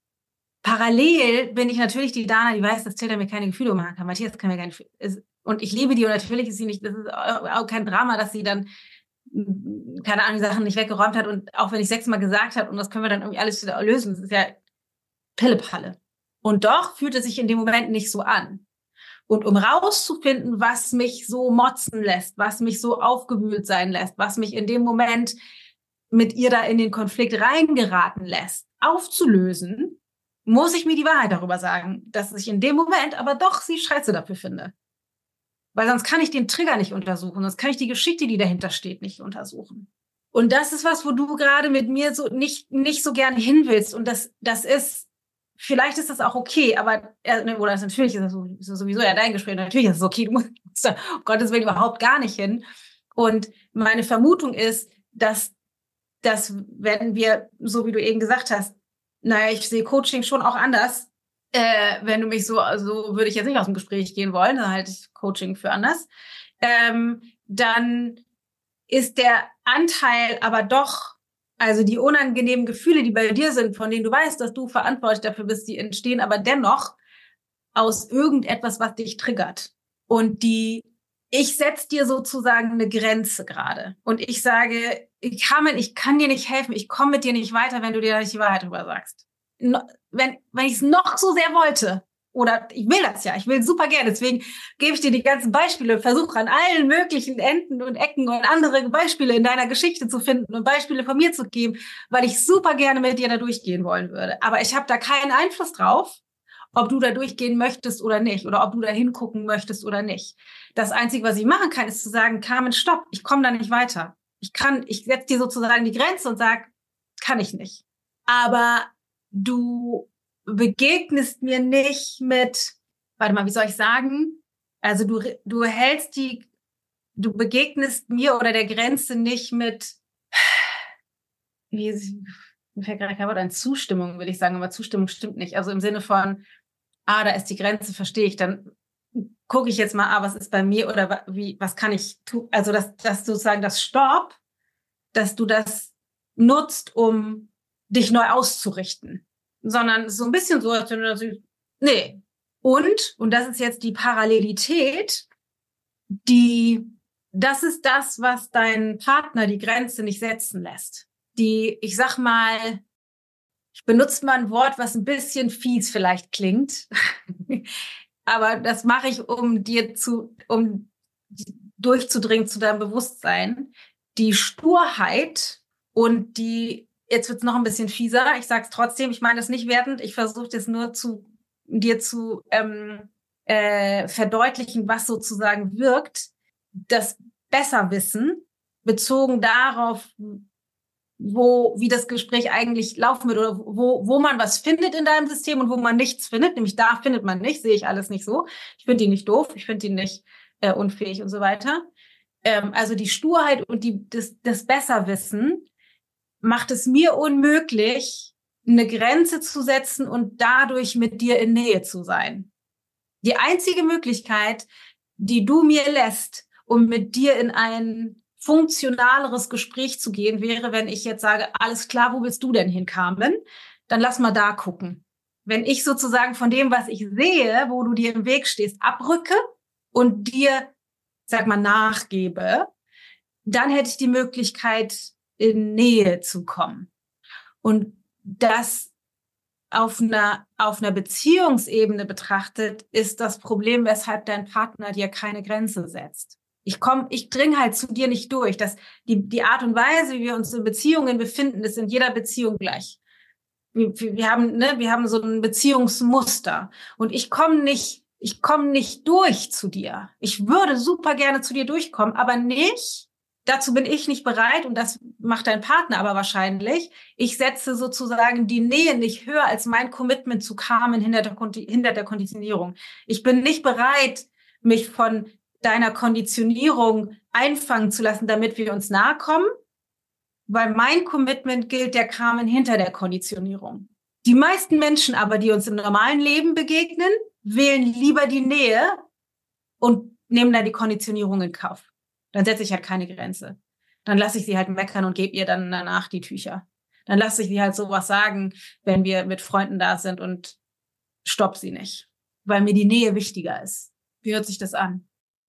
Parallel bin ich natürlich die Dana, die weiß, dass Tilda mir keine Gefühle machen kann. Matthias kann mir keine Gefühle. Und ich liebe die und natürlich ist sie nicht, das ist auch kein Drama, dass sie dann keine Ahnung, die Sachen nicht weggeräumt hat und auch wenn ich 6-mal gesagt habe und das können wir dann irgendwie alles wieder lösen, das ist ja Pillepalle. Und doch fühlt es sich in dem Moment nicht so an. Und um rauszufinden, was mich so motzen lässt, was mich so aufgewühlt sein lässt, was mich in dem Moment mit ihr da in den Konflikt reingeraten lässt, aufzulösen, muss ich mir die Wahrheit darüber sagen, dass ich in dem Moment aber doch sie scheiße dafür finde. Weil sonst kann ich den Trigger nicht untersuchen, sonst kann ich die Geschichte, die dahinter steht, nicht untersuchen. Und das ist was, wo du gerade mit mir so nicht so gerne hin willst. Und das ist, vielleicht ist das auch okay, aber, oder das natürlich ist das sowieso ja dein Gespräch, natürlich ist es okay, du musst da, um Gottes Willen, überhaupt gar nicht hin. Und meine Vermutung ist, dass wenn wir, so wie du eben gesagt hast, naja, ich sehe Coaching schon auch anders, wenn du mich so würde ich jetzt nicht aus dem Gespräch gehen wollen, dann halte ich Coaching für anders, dann ist der Anteil aber doch, also die unangenehmen Gefühle, die bei dir sind, von denen du weißt, dass du verantwortlich dafür bist, die entstehen aber dennoch aus irgendetwas, was dich triggert. Und ich setze dir sozusagen eine Grenze gerade. Und ich sage, ich kann dir nicht helfen, ich komme mit dir nicht weiter, wenn du dir nicht die Wahrheit drüber sagst. Wenn ich es noch so sehr wollte, oder ich will das ja, ich will super gerne, deswegen gebe ich dir die ganzen Beispiele, versuche an allen möglichen Enden und Ecken und andere Beispiele in deiner Geschichte zu finden und Beispiele von mir zu geben, weil ich super gerne mit dir da durchgehen wollen würde. Aber ich habe da keinen Einfluss drauf, ob du da durchgehen möchtest oder nicht, oder ob du da hingucken möchtest oder nicht. Das Einzige, was ich machen kann, ist zu sagen, Carmen, stopp, ich komme da nicht weiter. Ich setze dir sozusagen die Grenze und sag, kann ich nicht. Aber du begegnest mir nicht mit, warte mal, wie soll ich sagen? Also du begegnest mir oder der Grenze nicht mit, mir fällt gerade kein Wort ein, Zustimmung, will ich sagen, aber Zustimmung stimmt nicht. Also im Sinne von, da ist die Grenze, verstehe ich, dann gucke ich jetzt mal, was ist bei mir oder was kann ich tun? Also dass sozusagen das Stopp, dass du das nutzt, um dich neu auszurichten, sondern so ein bisschen so, als wenn du das, nee. Und das ist jetzt die Parallelität, das ist das, was deinen Partner die Grenze nicht setzen lässt. Ich sag mal, ich benutze mal ein Wort, was ein bisschen fies vielleicht klingt, aber das mache ich, um durchzudringen zu deinem Bewusstsein. Die Sturheit und jetzt wird's noch ein bisschen fieser, ich sag's trotzdem, ich meine das nicht wertend, ich versuche das nur dir zu verdeutlichen, was sozusagen wirkt, das Besserwissen, bezogen darauf, wie das Gespräch eigentlich laufen wird oder wo man was findet in deinem System und wo man nichts findet, nämlich da findet man nicht, sehe ich alles nicht so. Ich finde die nicht doof, ich finde die nicht unfähig und so weiter. Also die Sturheit und das Besserwissen macht es mir unmöglich, eine Grenze zu setzen und dadurch mit dir in Nähe zu sein. Die einzige Möglichkeit, die du mir lässt, um mit dir in ein funktionaleres Gespräch zu gehen, wäre, wenn ich jetzt sage, alles klar, wo willst du denn hin, Carmen? Dann lass mal da gucken. Wenn ich sozusagen von dem, was ich sehe, wo du dir im Weg stehst, abrücke und dir, sag mal, nachgebe, dann hätte ich die Möglichkeit, in Nähe zu kommen. Und das auf einer Beziehungsebene betrachtet, ist das Problem, weshalb dein Partner dir keine Grenze setzt. Ich dringe halt zu dir nicht durch. Die Art und Weise, wie wir uns in Beziehungen befinden, ist in jeder Beziehung gleich. Wir haben so ein Beziehungsmuster. Und ich komme nicht durch zu dir. Ich würde super gerne zu dir durchkommen, aber nicht. Dazu bin ich nicht bereit und das macht dein Partner aber wahrscheinlich. Ich setze sozusagen die Nähe nicht höher als mein Commitment zu Carmen hinter der Konditionierung. Ich bin nicht bereit, mich von deiner Konditionierung einfangen zu lassen, damit wir uns nahe kommen, weil mein Commitment gilt der Carmen hinter der Konditionierung. Die meisten Menschen aber, die uns im normalen Leben begegnen, wählen lieber die Nähe und nehmen dann die Konditionierung in Kauf. Dann setze ich halt keine Grenze. Dann lasse ich sie halt meckern und gebe ihr dann danach die Tücher. Dann lasse ich sie halt sowas sagen, wenn wir mit Freunden da sind und stopp sie nicht, weil mir die Nähe wichtiger ist. Wie hört sich das an?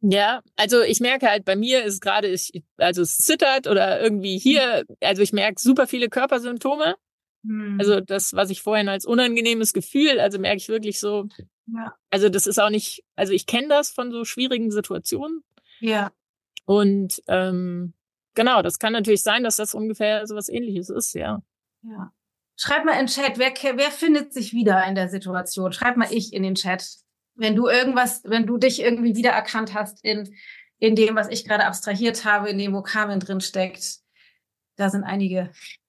Ja, also ich merke halt, bei mir ist gerade, also es zittert oder irgendwie hier, also ich merke super viele Körpersymptome. Also das, was ich vorhin als unangenehmes Gefühl, also merke ich wirklich so, Ja. also das ist auch nicht, also ich kenne das von so schwierigen Situationen. Ja. Und genau, das kann natürlich sein, dass das ungefähr so was Ähnliches ist, ja. Ja. Schreib mal in den Chat, wer findet sich wieder in der Situation? Schreib mal ich in den Chat. Wenn du dich irgendwie wiedererkannt hast in dem, was ich gerade abstrahiert habe, in dem, wo Carmen drin steckt. Da sind einige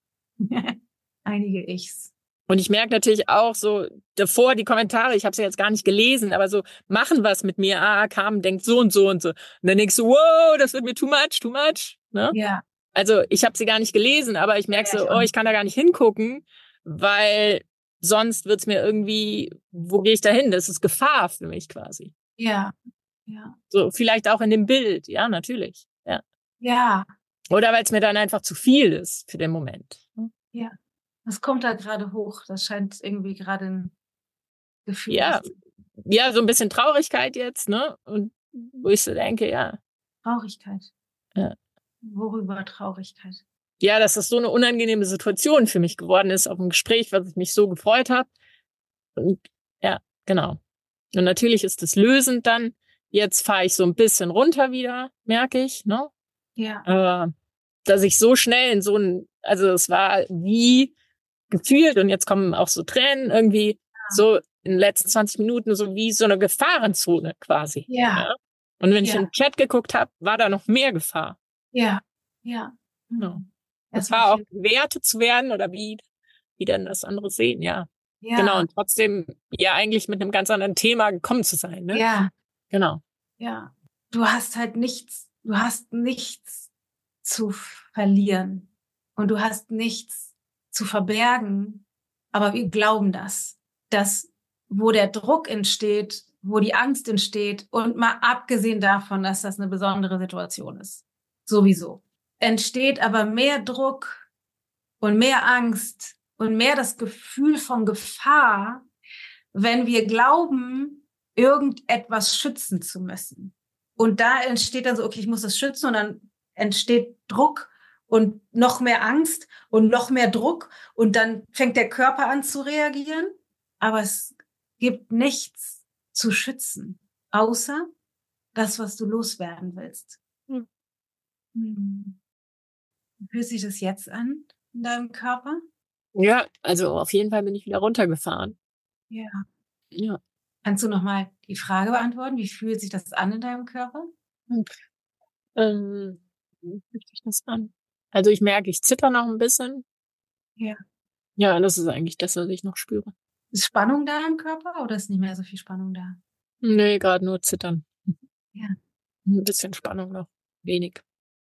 Ichs. Und ich merke natürlich auch so davor die Kommentare, ich habe sie jetzt gar nicht gelesen, aber so machen was mit mir. Carmen denkt so und so und so. Und dann denkst du, wow, das wird mir too much, ne? Ja. Also ich habe sie gar nicht gelesen, aber ich merke so, ich kann da gar nicht hingucken, weil sonst wird's mir irgendwie, wo gehe ich da hin? Das ist Gefahr für mich quasi. Ja. Ja. So vielleicht auch in dem Bild, ja, natürlich. Ja. Ja. Oder weil es mir dann einfach zu viel ist für den Moment. Ja. Das kommt da gerade hoch. Das scheint irgendwie gerade ein Gefühl. Ja, so ein bisschen Traurigkeit jetzt, ne? Und wo ich so denke, ja. Traurigkeit. Ja. Worüber Traurigkeit? Ja, dass das so eine unangenehme Situation für mich geworden ist auf dem Gespräch, was ich mich so gefreut habe. Und ja, genau. Und natürlich ist es lösend dann. Jetzt fahre ich so ein bisschen runter wieder, merke ich, ne? Ja. Aber dass ich so schnell in so ein, also es war wie gefühlt und jetzt kommen auch so Tränen irgendwie so in den letzten 20 Minuten so wie so eine Gefahrenzone quasi. Ja. Und wenn ich in den Chat geguckt habe, war da noch mehr Gefahr. Ja. Ja. Genau. Das war auch bewertet zu werden oder wie denn das andere sehen, ja. Genau, und trotzdem ja eigentlich mit einem ganz anderen Thema gekommen zu sein, ne? Ja. Genau. Ja. Du hast nichts zu verlieren und du hast nichts zu verbergen, aber wir glauben das, dass wo der Druck entsteht, wo die Angst entsteht und mal abgesehen davon, dass das eine besondere Situation ist, sowieso, entsteht aber mehr Druck und mehr Angst und mehr das Gefühl von Gefahr, wenn wir glauben, irgendetwas schützen zu müssen. Und da entsteht dann so, okay, ich muss das schützen und dann entsteht Druck und noch mehr Angst und noch mehr Druck und dann fängt der Körper an zu reagieren. Aber es gibt nichts zu schützen, außer das, was du loswerden willst. Wie fühlt sich das jetzt an in deinem Körper? Ja, also auf jeden Fall bin ich wieder runtergefahren. Ja. Ja. Kannst du nochmal die Frage beantworten? Wie fühlt sich das an in deinem Körper? Wie fühlt sich das an? Also ich merke, ich zitter noch ein bisschen. Ja. Ja, das ist eigentlich das, was ich noch spüre. Ist Spannung da im Körper oder ist nicht mehr so viel Spannung da? Nee, gerade nur zittern. Ja. Ein bisschen Spannung noch. Wenig.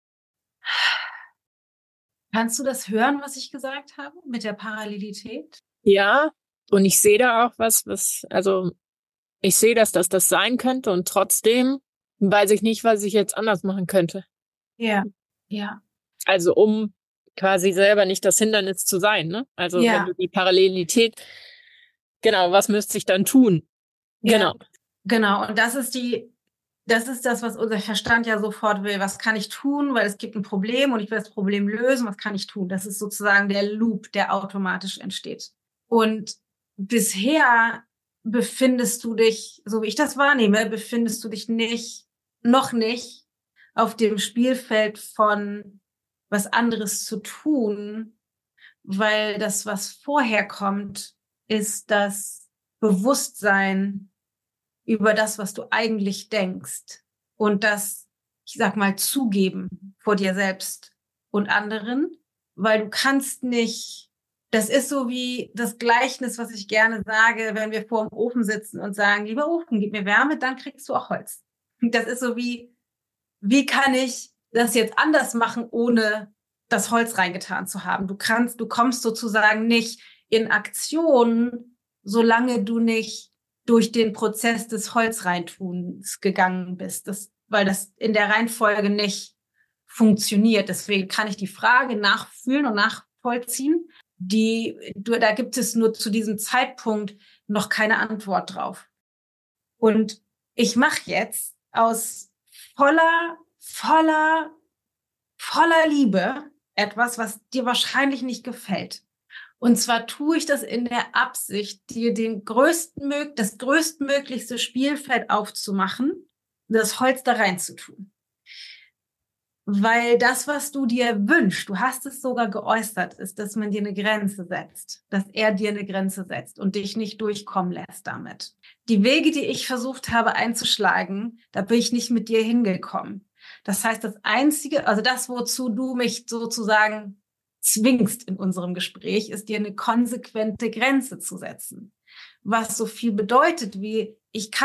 Kannst du das hören, was ich gesagt habe mit der Parallelität? Ja, und ich sehe da auch also ich sehe, dass das sein könnte und trotzdem weiß ich nicht, was ich jetzt anders machen könnte. Ja, ja. Also um quasi selber nicht das Hindernis zu sein, ne? Also wenn du die Parallelität, genau, was müsste ich dann tun? Ja, genau. Und das ist das, was unser Verstand ja sofort will. Was kann ich tun? Weil es gibt ein Problem und ich will das Problem lösen. Was kann ich tun? Das ist sozusagen der Loop, der automatisch entsteht. Und bisher befindest du dich, so wie ich das wahrnehme, befindest du dich noch nicht auf dem Spielfeld von was anderes zu tun, weil das, was vorher kommt, ist das Bewusstsein über das, was du eigentlich denkst und das, ich sag mal, zugeben vor dir selbst und anderen, weil du kannst nicht, das ist so wie das Gleichnis, was ich gerne sage, wenn wir vor dem Ofen sitzen und sagen, lieber Ofen, gib mir Wärme, dann kriegst du auch Holz. Das ist so wie kann ich das jetzt anders machen, ohne das Holz reingetan zu haben? Du kommst sozusagen nicht in Aktion, solange du nicht durch den Prozess des Holzreintuns gegangen bist, weil das in der Reihenfolge nicht funktioniert. Deswegen kann ich die Frage nachfühlen und nachvollziehen. Da gibt es nur zu diesem Zeitpunkt noch keine Antwort drauf. Und ich mache jetzt aus voller Liebe etwas, was dir wahrscheinlich nicht gefällt. Und zwar tue ich das in der Absicht, dir das größtmöglichste Spielfeld aufzumachen, das Holz da reinzutun. Weil das, was du dir wünschst, du hast es sogar geäußert, ist, dass man dir eine Grenze setzt, dass er dir eine Grenze setzt und dich nicht durchkommen lässt damit. Die Wege, die ich versucht habe einzuschlagen, da bin ich nicht mit dir hingekommen. Das heißt, das Einzige, also das, wozu du mich sozusagen zwingst in unserem Gespräch, ist dir eine konsequente Grenze zu setzen. Was so viel bedeutet wie,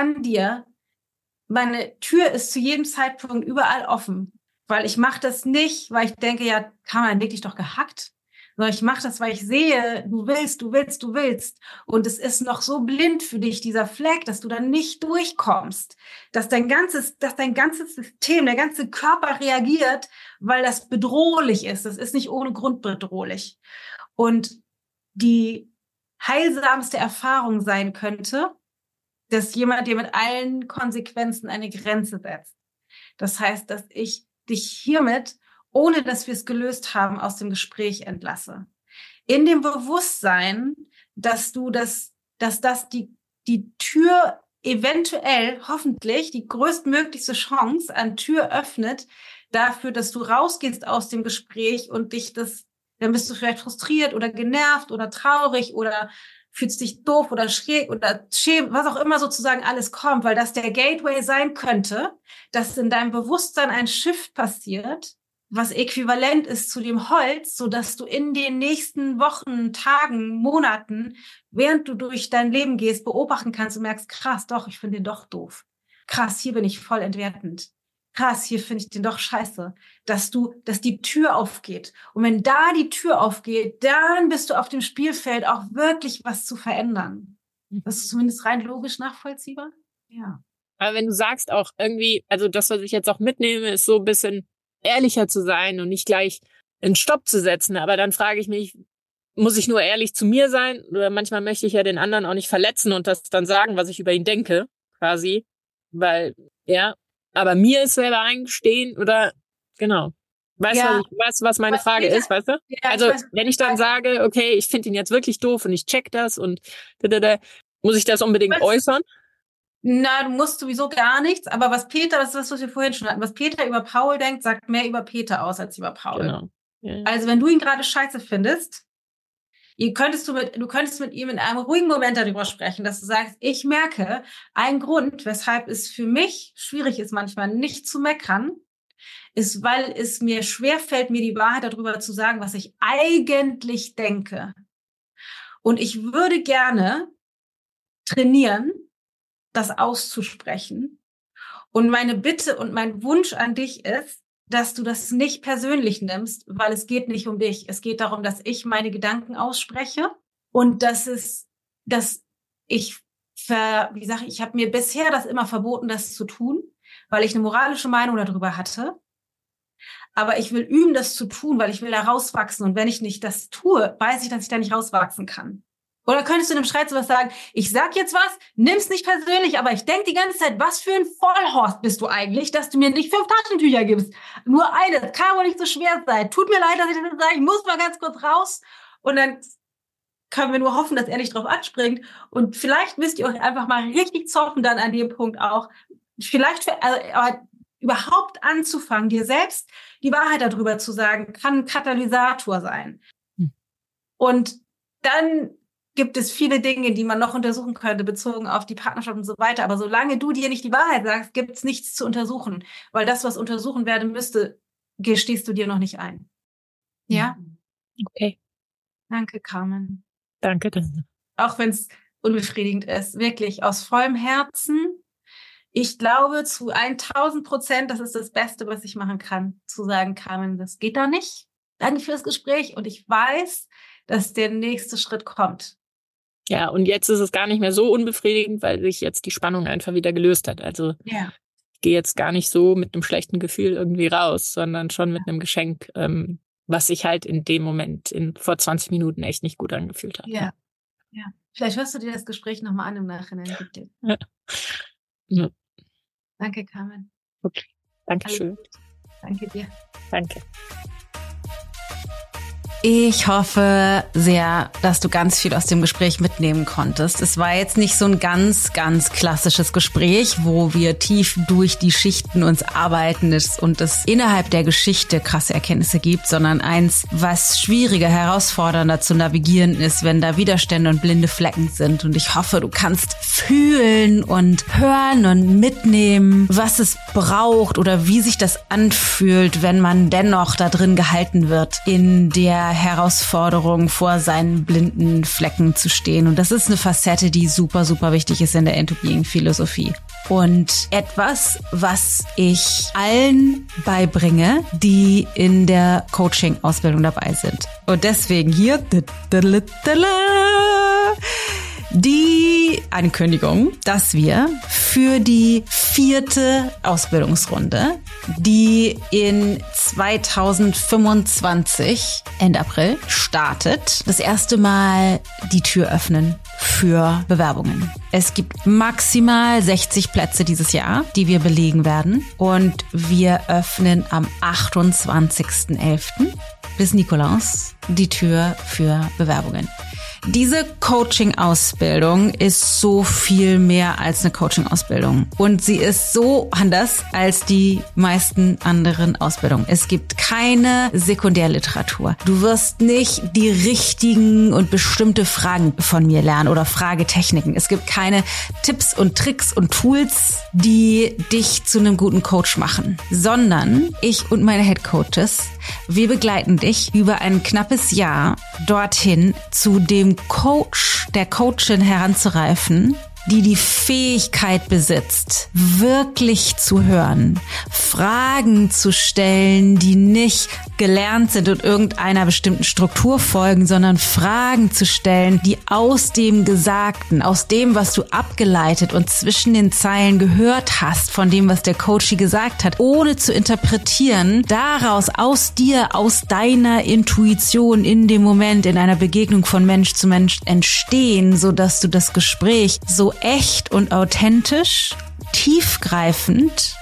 meine Tür ist zu jedem Zeitpunkt überall offen. Weil ich mache das nicht, weil ich denke, ja, Carmen, leg dich doch gehackt. Sondern ich mache das, weil ich sehe, du willst. Und es ist noch so blind für dich, dieser Fleck, dass du dann nicht durchkommst. Dass dein ganzes System, der ganze Körper reagiert, weil das bedrohlich ist. Das ist nicht ohne Grund bedrohlich. Und die heilsamste Erfahrung sein könnte, dass jemand dir mit allen Konsequenzen eine Grenze setzt. Das heißt, dass ich dich hiermit, ohne dass wir es gelöst haben, aus dem Gespräch entlasse. In dem Bewusstsein, dass das die Tür eventuell, hoffentlich, die größtmöglichste Chance an Tür öffnet, dafür, dass du rausgehst aus dem Gespräch und dann bist du vielleicht frustriert oder genervt oder traurig oder fühlst dich doof oder schräg oder schäm, was auch immer sozusagen alles kommt, weil das der Gateway sein könnte, dass in deinem Bewusstsein ein Shift passiert, was äquivalent ist zu dem Holz, so dass du in den nächsten Wochen, Tagen, Monaten, während du durch dein Leben gehst, beobachten kannst und merkst, krass, doch, ich finde den doch doof. Krass, hier bin ich voll entwertend. Krass, hier finde ich den doch scheiße, dass die Tür aufgeht. Und wenn da die Tür aufgeht, dann bist du auf dem Spielfeld auch wirklich was zu verändern. Das ist zumindest rein logisch nachvollziehbar. Ja. Aber wenn du sagst auch irgendwie, also das, was ich jetzt auch mitnehme, ist so ein bisschen ehrlicher zu sein und nicht gleich einen Stopp zu setzen. Aber dann frage ich mich, muss ich nur ehrlich zu mir sein? Oder manchmal möchte ich ja den anderen auch nicht verletzen und das dann sagen, was ich über ihn denke, quasi. Weil, ja, aber mir ist selber eingestehen oder, genau. Weißt du, was meine Frage ist, weißt du? Ja, also, wenn ich dann sage, okay, ich finde ihn jetzt wirklich doof und ich check das und muss ich das unbedingt äußern? Na, du musst sowieso gar nichts, aber das ist das, was wir vorhin schon hatten, was Peter über Paul denkt, sagt mehr über Peter aus als über Paul. Genau. Ja. Also, wenn du ihn gerade scheiße findest, du könntest mit ihm in einem ruhigen Moment darüber sprechen, dass du sagst, ich merke, ein Grund, weshalb es für mich schwierig ist, manchmal nicht zu meckern, ist, weil es mir schwerfällt, mir die Wahrheit darüber zu sagen, was ich eigentlich denke. Und ich würde gerne trainieren, das auszusprechen. Und meine Bitte und mein Wunsch an dich ist, dass du das nicht persönlich nimmst, weil es geht nicht um dich. Es geht darum, dass ich meine Gedanken ausspreche und ich habe mir bisher das immer verboten, das zu tun, weil ich eine moralische Meinung darüber hatte. Aber ich will üben, das zu tun, weil ich will da rauswachsen. Und wenn ich nicht das tue, weiß ich, dass ich da nicht rauswachsen kann. Oder könntest du in einem Streit sowas sagen, ich sag jetzt was, nimm's nicht persönlich, aber ich denke die ganze Zeit, was für ein Vollhorst bist du eigentlich, dass du mir nicht 5 Taschentücher gibst. Nur eines, kann wohl nicht so schwer sein. Tut mir leid, dass ich das jetzt sage, ich muss mal ganz kurz raus. Und dann können wir nur hoffen, dass er nicht drauf anspringt. Und vielleicht müsst ihr euch einfach mal richtig zoffen dann an dem Punkt auch. Aber überhaupt anzufangen, dir selbst die Wahrheit darüber zu sagen, kann ein Katalysator sein. Und dann gibt es viele Dinge, die man noch untersuchen könnte, bezogen auf die Partnerschaft und so weiter. Aber solange du dir nicht die Wahrheit sagst, gibt es nichts zu untersuchen. Weil das, was untersuchen werden müsste, gestehst du dir noch nicht ein. Ja? Okay. Danke, Carmen. Danke. Auch wenn es unbefriedigend ist. Wirklich, aus vollem Herzen. Ich glaube zu 1000%, das ist das Beste, was ich machen kann, zu sagen, Carmen, das geht da nicht. Danke für das Gespräch und ich weiß, dass der nächste Schritt kommt. Ja, und jetzt ist es gar nicht mehr so unbefriedigend, weil sich jetzt die Spannung einfach wieder gelöst hat. Also ich gehe jetzt gar nicht so mit einem schlechten Gefühl irgendwie raus, sondern schon mit einem Geschenk, was sich halt in dem Moment vor 20 Minuten echt nicht gut angefühlt hat. Ja. Vielleicht hörst du dir das Gespräch nochmal an im Nachhinein. Ja. Danke, Carmen. Okay. Dankeschön. Danke dir. Danke. Ich hoffe sehr, dass du ganz viel aus dem Gespräch mitnehmen konntest. Es war jetzt nicht so ein ganz, ganz klassisches Gespräch, wo wir tief durch die Schichten uns arbeiten und es innerhalb der Geschichte krasse Erkenntnisse gibt, sondern eins, was schwieriger, herausfordernder zu navigieren ist, wenn da Widerstände und blinde Flecken sind. Und ich hoffe, du kannst fühlen und hören und mitnehmen, was es braucht oder wie sich das anfühlt, wenn man dennoch da drin gehalten wird, in der Herausforderung vor seinen blinden Flecken zu stehen. Und das ist eine Facette, die super, super wichtig ist in der Into-Being-Philosophie. Und etwas, was ich allen beibringe, die in der Coaching-Ausbildung dabei sind. Und deswegen hier die Ankündigung, dass wir für die 4. Ausbildungsrunde, die in 2025 Ende April startet, das erste Mal die Tür öffnen für Bewerbungen. Es gibt maximal 60 Plätze dieses Jahr, die wir belegen werden. Und wir öffnen am 28.11. bis Nikolaus die Tür für Bewerbungen. Diese Coaching-Ausbildung ist so viel mehr als eine Coaching-Ausbildung. Und sie ist so anders als die meisten anderen Ausbildungen. Es gibt keine Sekundärliteratur. Du wirst nicht die richtigen und bestimmte Fragen von mir lernen oder Fragetechniken. Es gibt keine Tipps und Tricks und Tools, die dich zu einem guten Coach machen, sondern ich und meine Head-Coaches, wir begleiten dich über ein knappes Jahr dorthin zu dem Coach, der Coachin heranzureifen, die Fähigkeit besitzt, wirklich zu hören, Fragen zu stellen, die nicht gelernt sind und irgendeiner bestimmten Struktur folgen, sondern Fragen zu stellen, die aus dem Gesagten, aus dem, was du abgeleitet und zwischen den Zeilen gehört hast, von dem, was der Coachie gesagt hat, ohne zu interpretieren, daraus, aus dir, aus deiner Intuition in dem Moment, in einer Begegnung von Mensch zu Mensch entstehen, sodass du das Gespräch so echt und authentisch, tiefgreifend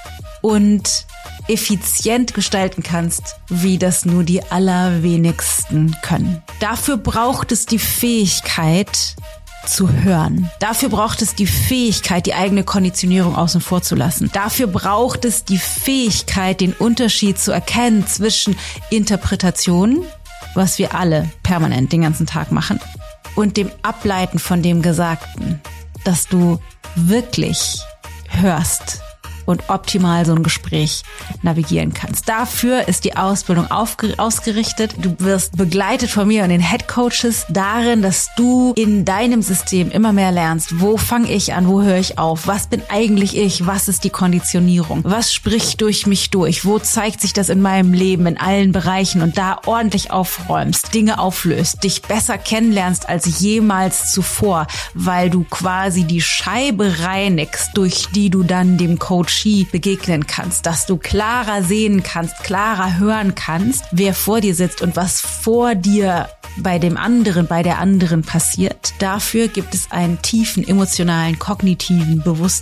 und effizient gestalten kannst, wie das nur die allerwenigsten können. Dafür braucht es die Fähigkeit zu hören. Dafür braucht es die Fähigkeit, die eigene Konditionierung außen vor zu lassen. Dafür braucht es die Fähigkeit, den Unterschied zu erkennen zwischen Interpretation, was wir alle permanent den ganzen Tag machen, und dem Ableiten von dem Gesagten, dass du wirklich hörst und optimal so ein Gespräch navigieren kannst. Dafür ist die Ausbildung ausgerichtet. Du wirst begleitet von mir und den Head Coaches darin, dass du in deinem System immer mehr lernst, wo fange ich an, wo höre ich auf, was bin eigentlich ich, was ist die Konditionierung, was spricht durch mich durch, wo zeigt sich das in meinem Leben, in allen Bereichen, und da ordentlich aufräumst, Dinge auflöst, dich besser kennenlernst als jemals zuvor, weil du quasi die Scheibe reinigst, durch die du dann dem Coach begegnen kannst, dass du klarer sehen kannst, klarer hören kannst, wer vor dir sitzt und was vor dir bei dem anderen, bei der anderen passiert. Dafür gibt es einen tiefen, emotionalen, kognitiven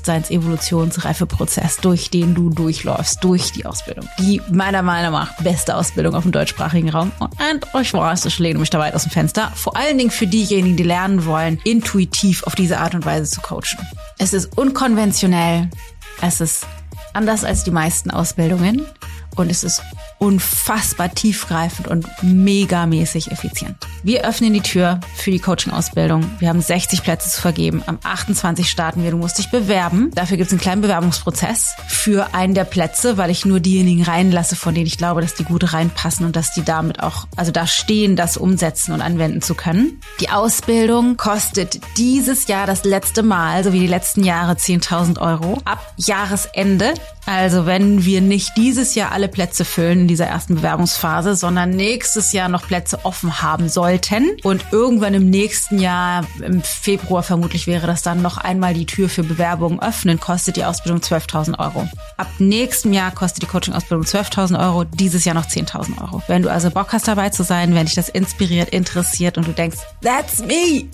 Bewusstseins-Evolutionsreifeprozess, durch den du durchläufst, durch die Ausbildung. Die meiner Meinung nach beste Ausbildung auf dem deutschsprachigen Raum. Und ich weiß, ich lehne mich da weit aus dem Fenster. Vor allen Dingen für diejenigen, die lernen wollen, intuitiv auf diese Art und Weise zu coachen. Es ist unkonventionell. Es ist anders als die meisten Ausbildungen und es ist unfassbar tiefgreifend und megamäßig effizient. Wir öffnen die Tür für die Coaching-Ausbildung. Wir haben 60 Plätze zu vergeben. Am 28 starten wir. Du musst dich bewerben. Dafür gibt es einen kleinen Bewerbungsprozess für einen der Plätze, weil ich nur diejenigen reinlasse, von denen ich glaube, dass die gut reinpassen und dass die damit auch, also da stehen, das umsetzen und anwenden zu können. Die Ausbildung kostet dieses Jahr das letzte Mal, so wie die letzten Jahre, 10.000 Euro. Ab Jahresende, also wenn wir nicht dieses Jahr alle Plätze füllen in dieser ersten Bewerbungsphase, sondern nächstes Jahr noch Plätze offen haben sollten und irgendwann im nächsten Jahr, im Februar vermutlich, wäre das dann noch einmal die Tür für Bewerbungen öffnen, kostet die Ausbildung 12.000 Euro. Ab nächstem Jahr kostet die Coaching-Ausbildung 12.000 Euro, dieses Jahr noch 10.000 Euro. Wenn du also Bock hast, dabei zu sein, wenn dich das inspiriert, interessiert und du denkst, that's me,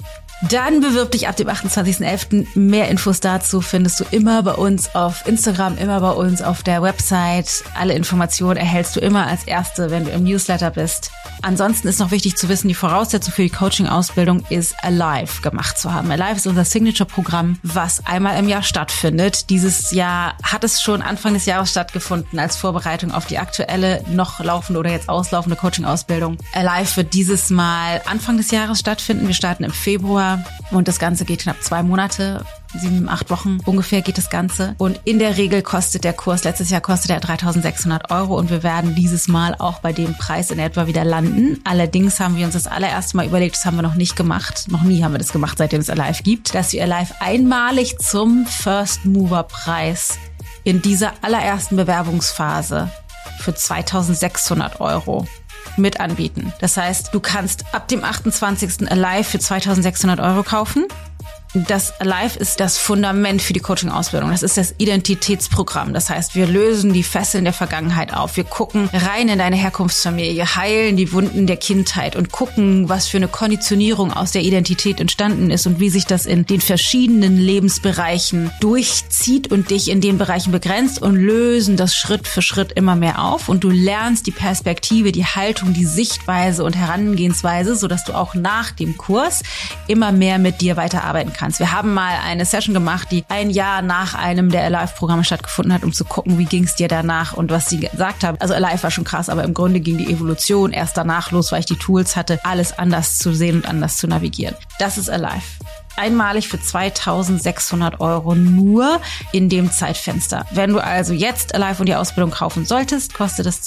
Dann bewirb dich ab dem 28.11. Mehr Infos dazu findest du immer bei uns auf Instagram, immer bei uns auf der Website. Alle Informationen erhältst du immer als Erste, wenn du im Newsletter bist. Ansonsten ist noch wichtig zu wissen, die Voraussetzung für die Coaching-Ausbildung ist Alive gemacht zu haben. Alive ist unser Signature-Programm, was einmal im Jahr stattfindet. Dieses Jahr hat es schon Anfang des Jahres stattgefunden als Vorbereitung auf die aktuelle, noch laufende oder jetzt auslaufende Coaching-Ausbildung. Alive wird dieses Mal Anfang des Jahres stattfinden. Wir starten im Februar. Und das Ganze geht knapp 2 Monate, 7, 8 Wochen ungefähr geht das Ganze. Und in der Regel kostet der Kurs, letztes Jahr kostete er 3.600 € und wir werden dieses Mal auch bei dem Preis in etwa wieder landen. Allerdings haben wir uns das allererste Mal überlegt, das haben wir noch nicht gemacht, noch nie haben wir das gemacht, seitdem es Alive gibt, dass wir Alive einmalig zum First Mover Preis in dieser allerersten Bewerbungsphase für 2.600 € mit anbieten. Das heißt, du kannst ab dem 28. Alive für 2.600 € kaufen. Das Alive ist das Fundament für die Coaching-Ausbildung. Das ist das Identitätsprogramm. Das heißt, wir lösen die Fesseln der Vergangenheit auf. Wir gucken rein in deine Herkunftsfamilie, heilen die Wunden der Kindheit und gucken, was für eine Konditionierung aus der Identität entstanden ist und wie sich das in den verschiedenen Lebensbereichen durchzieht und dich in den Bereichen begrenzt und lösen das Schritt für Schritt immer mehr auf. Und du lernst die Perspektive, die Haltung, die Sichtweise und Herangehensweise, sodass du auch nach dem Kurs immer mehr mit dir weiterarbeiten kannst. Wir haben mal eine Session gemacht, die 1 Jahr nach einem der Alive-Programme stattgefunden hat, um zu gucken, wie ging es dir danach und was sie gesagt haben. Also Alive war schon krass, aber im Grunde ging die Evolution erst danach los, weil ich die Tools hatte, alles anders zu sehen und anders zu navigieren. Das ist Alive. Einmalig für 2.600 € nur in dem Zeitfenster. Wenn du also jetzt Alive und die Ausbildung kaufen solltest, kostet es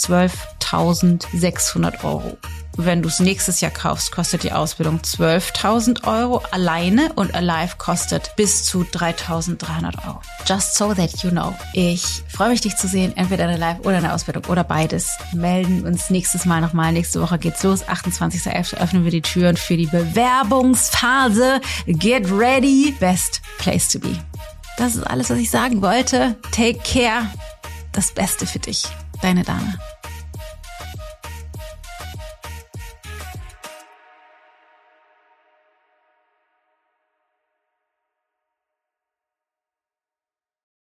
12.600 €. Wenn du es nächstes Jahr kaufst, kostet die Ausbildung 12.000 € alleine und Alive kostet bis zu 3.300 €. Just so that you know. Ich freue mich, dich zu sehen, entweder in der Live oder in der Ausbildung oder beides. Melden uns nächstes Mal nochmal. Nächste Woche geht's los. 28.11. öffnen wir die Türen für die Bewerbungsphase. Get ready. Best place to be. Das ist alles, was ich sagen wollte. Take care. Das Beste für dich. Deine Dana.